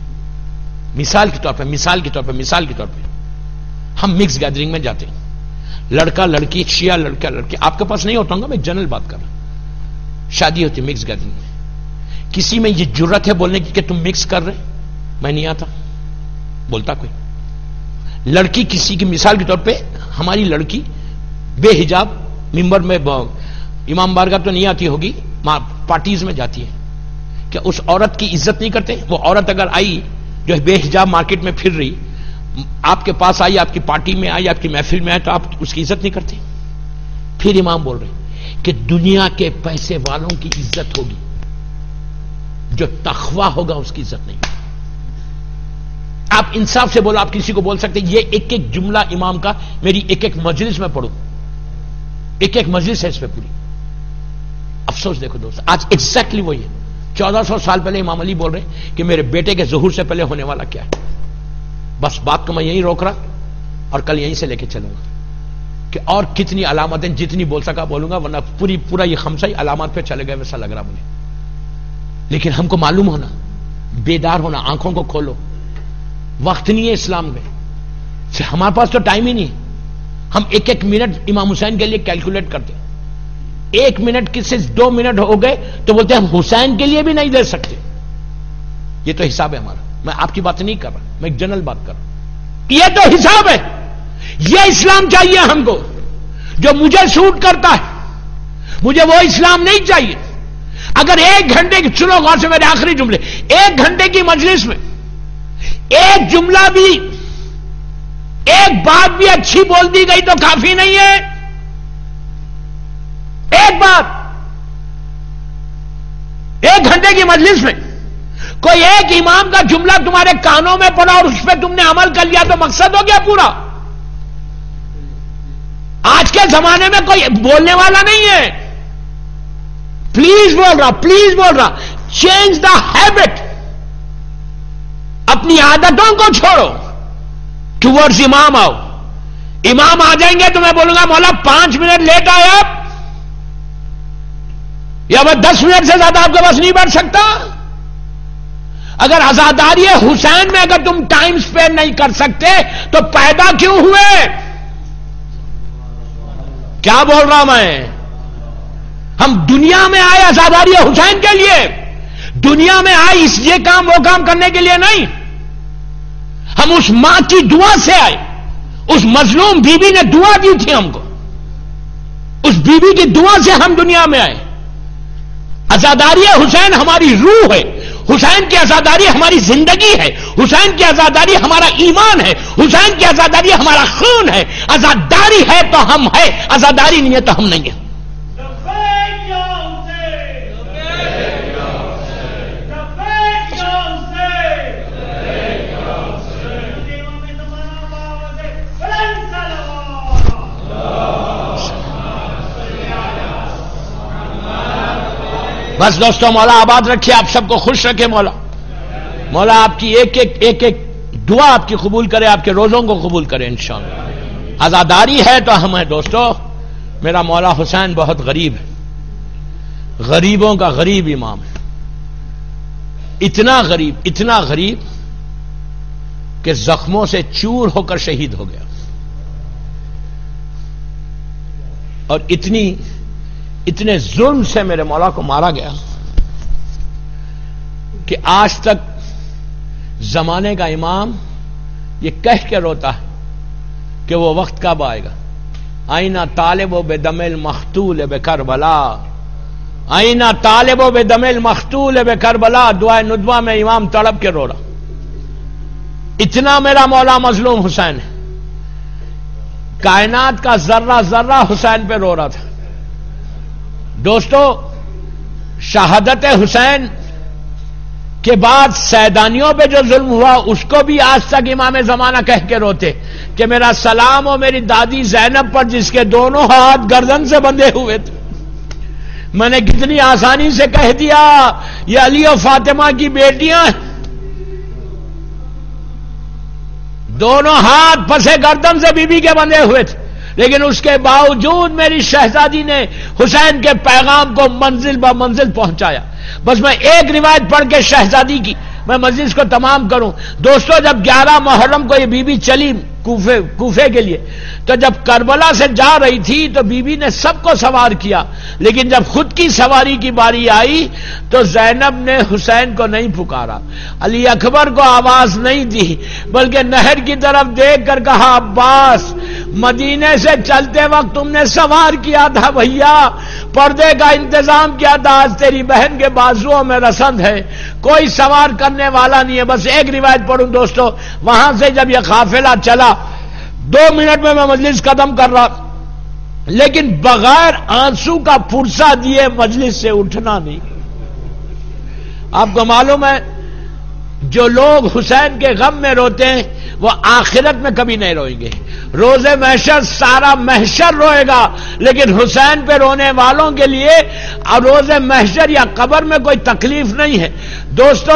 مثال کے طور پہ مثال کے طور پہ مثال کے طور پہ ہم مکس گیدرنگ میں جاتے ہیں، لڑکا لڑکی، شیعہ لڑکا لڑکی، آپ کے پاس نہیں ہوتا ہوں گا، میں جنرل بات کر رہا ہوں، شادی ہوتی ہے مکس گیدرنگ میں، کسی میں یہ جرت ہے بولنے کی کہ تم مکس کر رہے، میں نہیں آتا، بولتا کوئی؟ لڑکی کسی کی مثال کے طور پہ ہماری لڑکی بے حجاب ممبر میں امام بارگاہ تو نہیں آتی ہوگی، پارٹیز میں جاتی ہے، کیا اس عورت کی عزت نہیں کرتے؟ وہ عورت اگر آئی جو بے حجاب مارکیٹ میں پھر رہی، آپ کے پاس آئی، آپ کی پارٹی میں آئی، آپ کی محفل میں آئی، تو آپ اس کی عزت نہیں کرتے؟ پھر امام بول رہے کہ دنیا کے پیسے والوں کی عزت ہوگی، جو تقویٰ ہوگا اس کی عزت نہیں۔ آپ انصاف سے بولو، آپ کسی کو بول سکتے یہ ایک ایک جملہ امام کا میری ایک ایک مجلس میں پڑھو، ایک ایک مجلس ہے اس پہ پوری۔ افسوس دیکھو دوست، آج ایگزیکٹلی وہی ہے، چودہ سو سال پہلے امام علی بول رہے ہیں کہ میرے بیٹے کے ظہور سے پہلے ہونے والا کیا ہے۔ بس بات کو میں یہیں روک رہا اور کل یہیں سے لے کے چلوں گا کہ اور کتنی علامتیں جتنی بول سکا بولوں گا، ورنہ پوری پورا یہ خمسہ ہی علامات پہ چلے گئے ویسا لگ رہا مجھے۔ لیکن ہم کو معلوم ہونا، بیدار ہونا، آنکھوں کو کھولو، وقت نہیں ہے اسلام میں، ہمارے پاس تو ٹائم ہی نہیں، ہم ایک ایک منٹ امام حسین کے لیے کیلکولیٹ کرتے، ایک منٹ کسی دو منٹ ہو گئے تو بولتے ہم حسین کے لیے بھی نہیں دے سکتے۔ یہ تو حساب ہے ہمارا، میں آپ کی بات نہیں کر رہا، میں ایک جنرل بات کر رہا ہوں، یہ تو حساب ہے۔ یہ اسلام چاہیے ہم کو جو مجھے سوٹ کرتا ہے، مجھے وہ اسلام نہیں چاہیے۔ اگر ایک گھنٹے کی، سنو غور سے میرے آخری جملے، ایک گھنٹے کی مجلس میں ایک جملہ بھی، ایک بات بھی اچھی بول دی گئی تو کافی نہیں ہے۔ ایک بات، ایک گھنٹے کی مجلس میں کوئی ایک امام کا جملہ تمہارے کانوں میں پڑا اور اس پہ تم نے عمل کر لیا تو مقصد ہو گیا پورا۔ آج کے زمانے میں کوئی بولنے والا نہیں ہے، پلیز بول رہا پلیز بول رہا چینج دا ہیبٹ، اپنی عادتوں کو چھوڑو، ٹوورڈز امام آؤ۔ امام آ جائیں گے تو میں بولوں گا مولا پانچ منٹ لیٹ آئے آپ، یا میں دس منٹ سے زیادہ آپ کے پاس نہیں بیٹھ سکتا۔ اگر عزاداری حسین میں اگر تم ٹائم اسپینڈ نہیں کر سکتے تو پیدا کیوں ہوئے؟ کیا بول رہا میں؟ ہم دنیا میں آئے عزاداری حسین کے لیے، دنیا میں آئے اس یہ کام وہ کام کرنے کے لیے نہیں۔ ہم اس ماں کی دعا سے آئے، اس مظلوم بی بی نے دعا دی تھی ہم کو، اس بی بی کی دعا سے ہم دنیا میں آئے۔ عزاداری حسین ہماری روح ہے، حسین کی عزاداری ہماری زندگی ہے، حسین کی عزاداری ہمارا ایمان ہے، حسین کی عزاداری ہمارا خون ہے۔ عزاداری ہے تو ہم ہے، عزاداری نہیں ہے تو ہم نہیں ہیں۔ بس دوستوں، مولا آباد رکھے، آپ سب کو خوش رکھے مولا، مولا آپ کی ایک ایک ایک ایک دعا آپ کی قبول کرے، آپ کے روزوں کو قبول کرے انشاءاللہ۔ عزاداری ہے تو ہم ہیں دوستو۔ میرا مولا حسین بہت غریب ہے، غریبوں کا غریب امام ہے، اتنا غریب اتنا غریب کہ زخموں سے چور ہو کر شہید ہو گیا، اور اتنی اتنے ظلم سے میرے مولا کو مارا گیا کہ آج تک زمانے کا امام یہ کہہ کے روتا ہے کہ وہ وقت کب آئے گا۔ آئینہ طالب و بے دم المقتول بے کربلا، آئینہ طالب و بے دم المقتول بے کربلا، دعائے ندوہ میں امام تڑپ کے رو رہا۔ اتنا میرا مولا مظلوم حسین ہے، کائنات کا ذرہ ذرہ حسین پہ رو رہا تھا۔ دوستو، شہادت حسین کے بعد سیدانیوں پہ جو ظلم ہوا اس کو بھی آج تک امام زمانہ کہہ کے روتے کہ میرا سلام ہو میری دادی زینب پر جس کے دونوں ہاتھ گردن سے بندھے ہوئے تھے، میں نے کتنی آسانی سے کہہ دیا یہ علی اور فاطمہ کی بیٹیاں ہیں، دونوں ہاتھ پسے گردن سے بی بی کے بندھے ہوئے تھے، لیکن اس کے باوجود میری شہزادی نے حسین کے پیغام کو منزل بہ منزل پہنچایا۔ بس میں ایک روایت پڑھ کے شہزادی کی میں مجلس کو تمام کروں. دوستو جب گیارہ محرم کو یہ بی بی چلی کوفے کوفے کے لیے تو جب کربلا سے جا رہی تھی تو بی بی نے سب کو سوار کیا، لیکن جب خود کی سواری کی باری آئی تو زینب نے حسین کو نہیں پکارا، علی اکبر کو آواز نہیں دی، بلکہ نہر کی طرف دیکھ کر کہا عباس مدینے سے چلتے وقت تم نے سوار کیا تھا بھیا، پردے کا انتظام کیا تھا، آج تیری بہن کے بازوؤں میں رسند ہے، کوئی سوار کرنے والا نہیں ہے. بس ایک روایت پڑھوں دوستو، وہاں سے جب یہ قافلہ چلا دو منٹ میں میں مجلس ختم کر رہا، لیکن بغیر آنسو کا پرسا دیے مجلس سے اٹھنا نہیں. آپ کو معلوم ہے جو لوگ حسین کے غم میں روتے ہیں وہ آخرت میں کبھی نہیں روئیں گے. روز محشر سارا محشر روئے گا، لیکن حسین پہ رونے والوں کے لیے روز محشر یا قبر میں کوئی تکلیف نہیں ہے. دوستو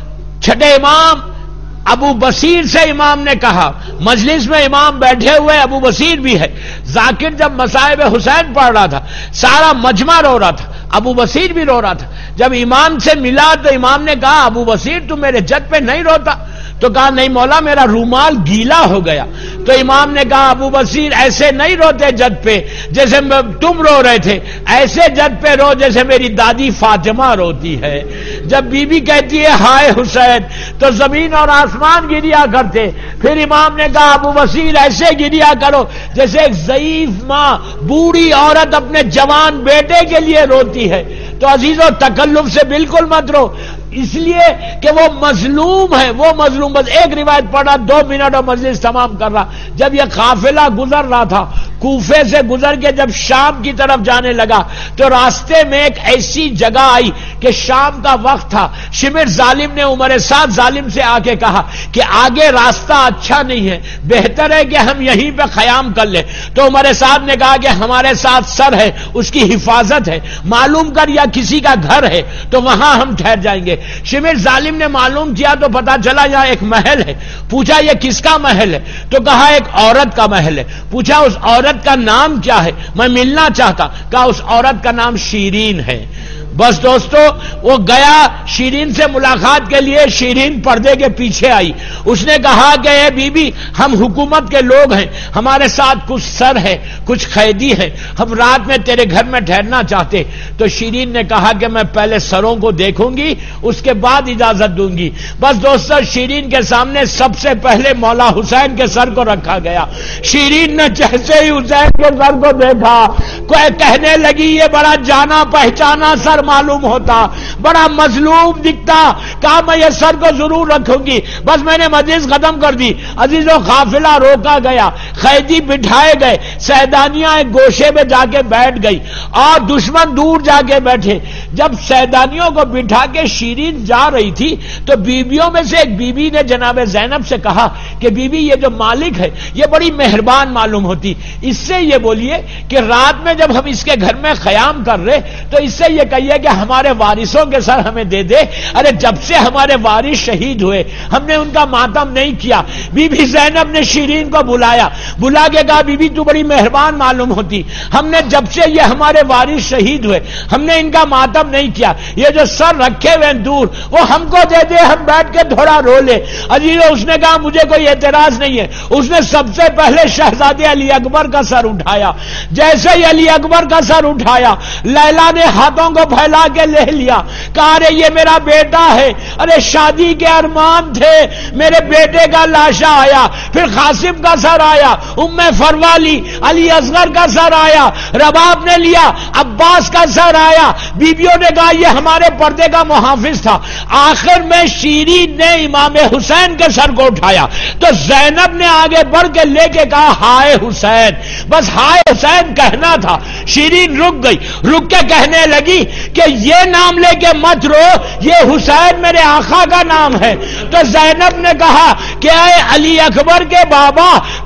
چھٹے امام ابو بصیر سے امام نے کہا، مجلس میں امام بیٹھے ہوئے ابو بصیر بھی ہے، ذاکر جب مصائب حسین پڑھ رہا تھا سارا مجمع رو رہا تھا، ابو بصیر بھی رو رہا تھا. جب امام سے ملا تو امام نے کہا ابو بصیر تم میرے جد پہ نہیں روتا؟ تو کہا نہیں مولا میرا رومال گیلا ہو گیا. تو امام نے کہا ابو بصیر ایسے نہیں روتے جد پہ جیسے تم رو رہے تھے، ایسے جد پہ رو جیسے میری دادی فاطمہ روتی ہے. جب بی بی کہتی ہے ہائے حسین تو زمین اور آسمان گریا کرتے. پھر امام نے کہا ابو بصیر ایسے گریا کرو جیسے ایک ضعیف ماں بوڑھی عورت اپنے جوان بیٹے کے لیے روتی ہے. تو عزیزو تکلف سے بالکل مت رو، اس لیے کہ وہ مظلوم ہے، وہ مظلوم. بس ایک روایت پڑھا دو منٹ اور مجلس تمام کر رہا. جب یہ قافلہ گزر رہا تھا کوفے سے گزر کے جب شام کی طرف جانے لگا تو راستے میں ایک ایسی جگہ آئی کہ شام کا وقت تھا. شمر ظالم نے عمر سعد ظالم سے آ کے کہا کہ آگے راستہ اچھا نہیں ہے، بہتر ہے کہ ہم یہیں پہ قیام کر لیں. تو عمر سعد نے کہا کہ ہمارے ساتھ سر ہے، اس کی حفاظت ہے، معلوم کر یا کسی کا گھر ہے تو وہاں ہم ٹھہر جائیں گے. شمر ظالم نے معلوم کیا تو پتا چلا یہاں ایک محل ہے. پوچھا یہ کس کا محل ہے؟ تو کہا ایک عورت کا محل ہے. پوچھا اس عورت کا نام کیا ہے؟ میں ملنا چاہتا. کہا اس عورت کا نام شیرین ہے. بس دوستو وہ گیا شیرین سے ملاقات کے لیے. شیرین پردے کے پیچھے آئی. اس نے کہا کہ اے بی بی ہم حکومت کے لوگ ہیں، ہمارے ساتھ کچھ سر ہے، کچھ قیدی ہیں، ہم رات میں تیرے گھر میں ٹھہرنا چاہتے. تو شیرین نے کہا کہ میں پہلے سروں کو دیکھوں گی اس کے بعد اجازت دوں گی. بس دوستو شیرین کے سامنے سب سے پہلے مولا حسین کے سر کو رکھا گیا. شیرین نے جیسے ہی حسین کے سر کو دیکھا کوئی کہنے لگی یہ بڑا جانا پہچانا سر معلوم ہوتا، بڑا مظلوم دکھتا. کہا میں یہ سر کو ضرور رکھوں گی. بس میں نے مجلس ختم کر دی. عزیزو قافلہ روکا گیا، قیدی بٹھائے گئے، سیدانیاں ایک گوشے میں جا کے بیٹھ گئی اور دشمن دور جا کے بیٹھے. جب سیدانیوں کو بٹھا کے شیرین جا رہی تھی تو بیویوں میں سے ایک بیوی نے جناب زینب سے کہا کہ بی بی یہ جو مالک ہے یہ بڑی مہربان معلوم ہوتی، اس سے یہ بولیے کہ رات میں جب ہم اس کے گھر میں قیام کر رہے تو اس سے یہ کہیے کہ ہمارے وارثوں کے سر ہمیں دے دے. ارے جب سے ہمارے وارث شہید ہوئے ہم نے ان کا ماتم نہیں کیا. بی بی زینب نے شیرین کو بلایا، بلا کے کہا بی بی تو بڑی مہربان معلوم ہوتی، ہم نے جب سے یہ ہمارے وارث شہید ہوئے ہم نے ان کا ماتم نہیں کیا. یہ جو سر رکھے ہوئے دور وہ ہم کو دے دے، ہم بیٹھ کے تھوڑا رو لے. عزیزو اس نے کہا مجھے کوئی اعتراض نہیں ہے. اس نے سب سے پہلے شہزادے علی اکبر کا سر اٹھایا. جیسے ہی علی اکبر کا سر اٹھایا لیلا نے ہاتھوں کو پھیلا کے لے لیا. کہا ارے یہ میرا بیٹا ہے، ارے شادی کے ارمان تھے، میرے بیٹے کا لاشا آیا. پھر قاسم کا سر آیا، ام فروا لی، علی اصغر کا سر آیا، رباب نے لیا، عباس کا سر آیا. بیبیوں نے کہا یہ ہمارے پردے کا محافظ تھا. آخر میں شیرین نے امام حسین کے سر کو اٹھایا تو زینب نے آگے بڑھ کے لے کے کہا ہائے حسین. بس ہائے حسین کہنا تھا. شیرین رک گئی، رک کے کہنے لگی کہ یہ نام لے کے مت رو، یہ حسین میرے آقا کا نام ہے. تو زینب نے کہا کہ اے علی اکبر کے بابا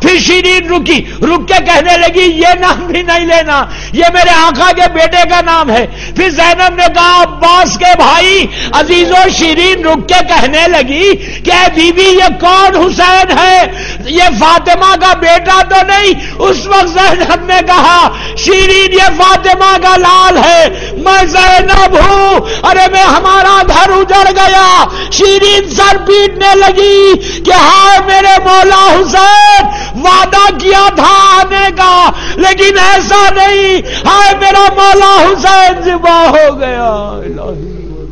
پھر شیرین رکی، رک کے کہنے لگی یہ نام بھی نہیں لینا، یہ میرے آقا کے بیٹے کا نام ہے۔ پھر زینب نے کہا عباس کے بھائی عزیز و شیرین رک کے کہنے لگی کہ اے بی بی یہ کون حسین ہے، یہ فاطمہ کا بیٹا تو نہیں؟ اس وقت زینب نے کہا شیرین یہ فاطمہ کا لال ہے، میں زینب ہوں، ارے میں ہمارا گھر اجڑ گیا۔ شیرین سر پیٹنے لگی کہ ہائے میرے مولا حسین، وعدہ کیا تھا آنے کا لیکن ایسا نہیں، ہائے میرا مولا حسین ذبح ہو گیا۔ الہی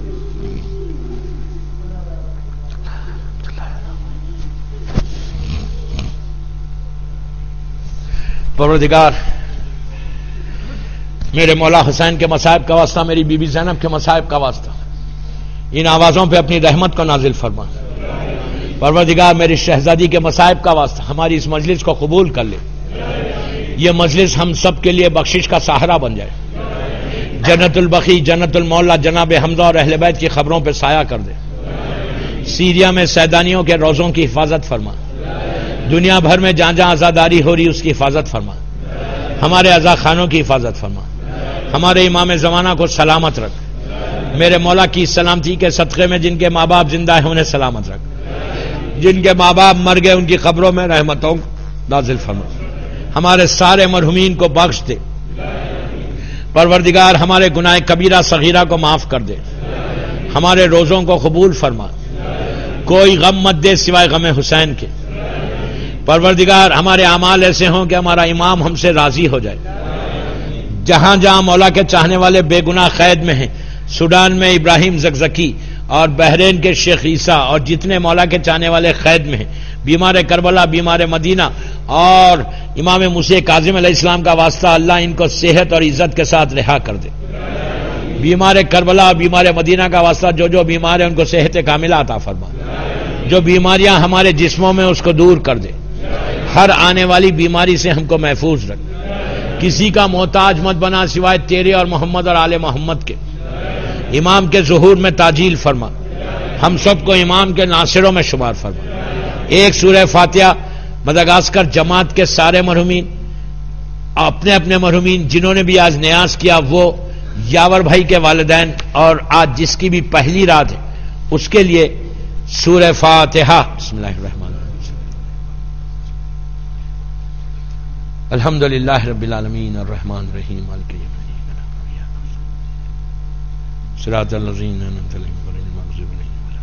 پروردگار میرے مولا حسین کے مصائب کا واسطہ، میری بی بی زینب کے مصائب کا واسطہ ان آوازوں پہ اپنی رحمت کو نازل فرما۔ پروردگار میری شہزادی کے مصائب کا واسطہ ہماری اس مجلس کو قبول کر لے، یہ مجلس ہم سب کے لیے بخشش کا سہارا بن جائے، جنت البقیع جنت المولا جناب حمزہ اور اہل بیت کی خبروں پہ سایہ کر دے، سیریا میں سیدانیوں کے روزوں کی حفاظت فرما، دنیا بھر میں جہاں جہاں عزاداری ہو رہی اس کی حفاظت فرما، ہمارے عزا خانوں کی حفاظت فرما، ہمارے امام زمانہ کو سلامت رکھ، میرے مولا کی سلامتی کے صدقے میں جن کے ماں باپ زندہ ہیں انہیں سلامت رکھ، جن کے ماں باپ مر گئے ان کی قبروں میں رحمتوں نازل فرما، ہمارے سارے مرحومین کو بخش دے، پروردگار ہمارے گناہ کبیرہ صغیرہ کو معاف کر دے، ہمارے روزوں کو قبول فرما، کوئی غم مت دے سوائے غم حسین کے، پروردگار ہمارے اعمال ایسے ہوں کہ ہمارا امام ہم سے راضی ہو جائے، جہاں جہاں مولا کے چاہنے والے بے گناہ قید میں ہیں، سوڈان میں ابراہیم زکزکی اور بحرین کے شیخ عیسیٰ اور جتنے مولا کے چاہنے والے قید میں ہیں، بیمار کربلا بیمار مدینہ اور امام موسیٰ کاظم علیہ السلام کا واسطہ اللہ ان کو صحت اور عزت کے ساتھ رہا کر دے، بیمار کربلا اور بیمار مدینہ کا واسطہ جو جو بیمار ہیں ان کو صحت کاملہ عطا فرما، جو بیماریاں ہمارے جسموں میں اس کو دور کر دے، ہر آنے والی بیماری سے ہم کو محفوظ رکھ، کسی کا محتاج مت بنا سوائے تیرے اور محمد اور آل محمد کے، امام کے ظہور میں تاجیل فرما، ہم سب کو امام کے ناصروں میں شمار فرما۔ ایک سورہ فاتحہ مدغاسکر جماعت کے سارے مرحومین، اپنے اپنے مرحومین جنہوں نے بھی آج نیاز کیا، وہ یاور بھائی کے والدین اور آج جس کی بھی پہلی رات ہے اس کے لیے سورہ فاتحہ۔ بسم اللہ الرحمن الرحیم، الحمدللہ رب العالمین الرحمن الرحیم مالک یوم الدین صراط الذین انعمت علیہم غیر المغضوب علیہم ولا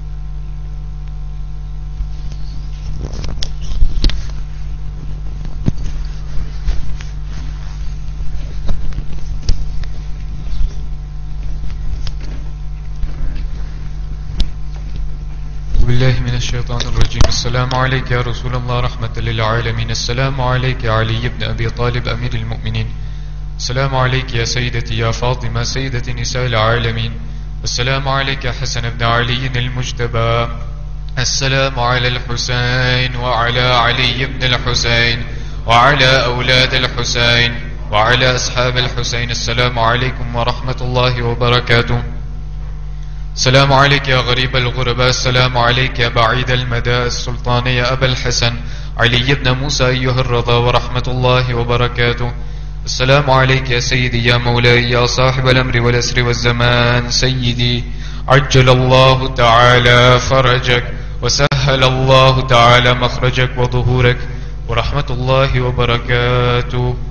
بالله من الشيطان الرجيم. السلام عليك يا رسول الله رحمة للعالمين. السلام عليك يا علي بن أبي طالب أمير المؤمنين. السلام عليك يا سيدتي يا فاطمة سيدة نساء العالمين. السلام عليك يا حسن بن علي المجتبى. السلام على الحسين وعلى علي بن الحسين وعلى أولاد الحسين وعلى أصحاب الحسين. السلام عليكم ورحمة الله وبركاته. السلام عليك يا غريب الغرباء. السلام عليك يا بعيد المدى السلطان يا أبا الحسن علي بن موسى أيها الرضا ورحمة الله وبركاته. السلام عليك يا سيدي يا مولاي يا صاحب الأمر والأسر والزمان سيدي عجل الله تعالى فرجك وسهل الله تعالى مخرجك وظهورك ورحمة الله وبركاته.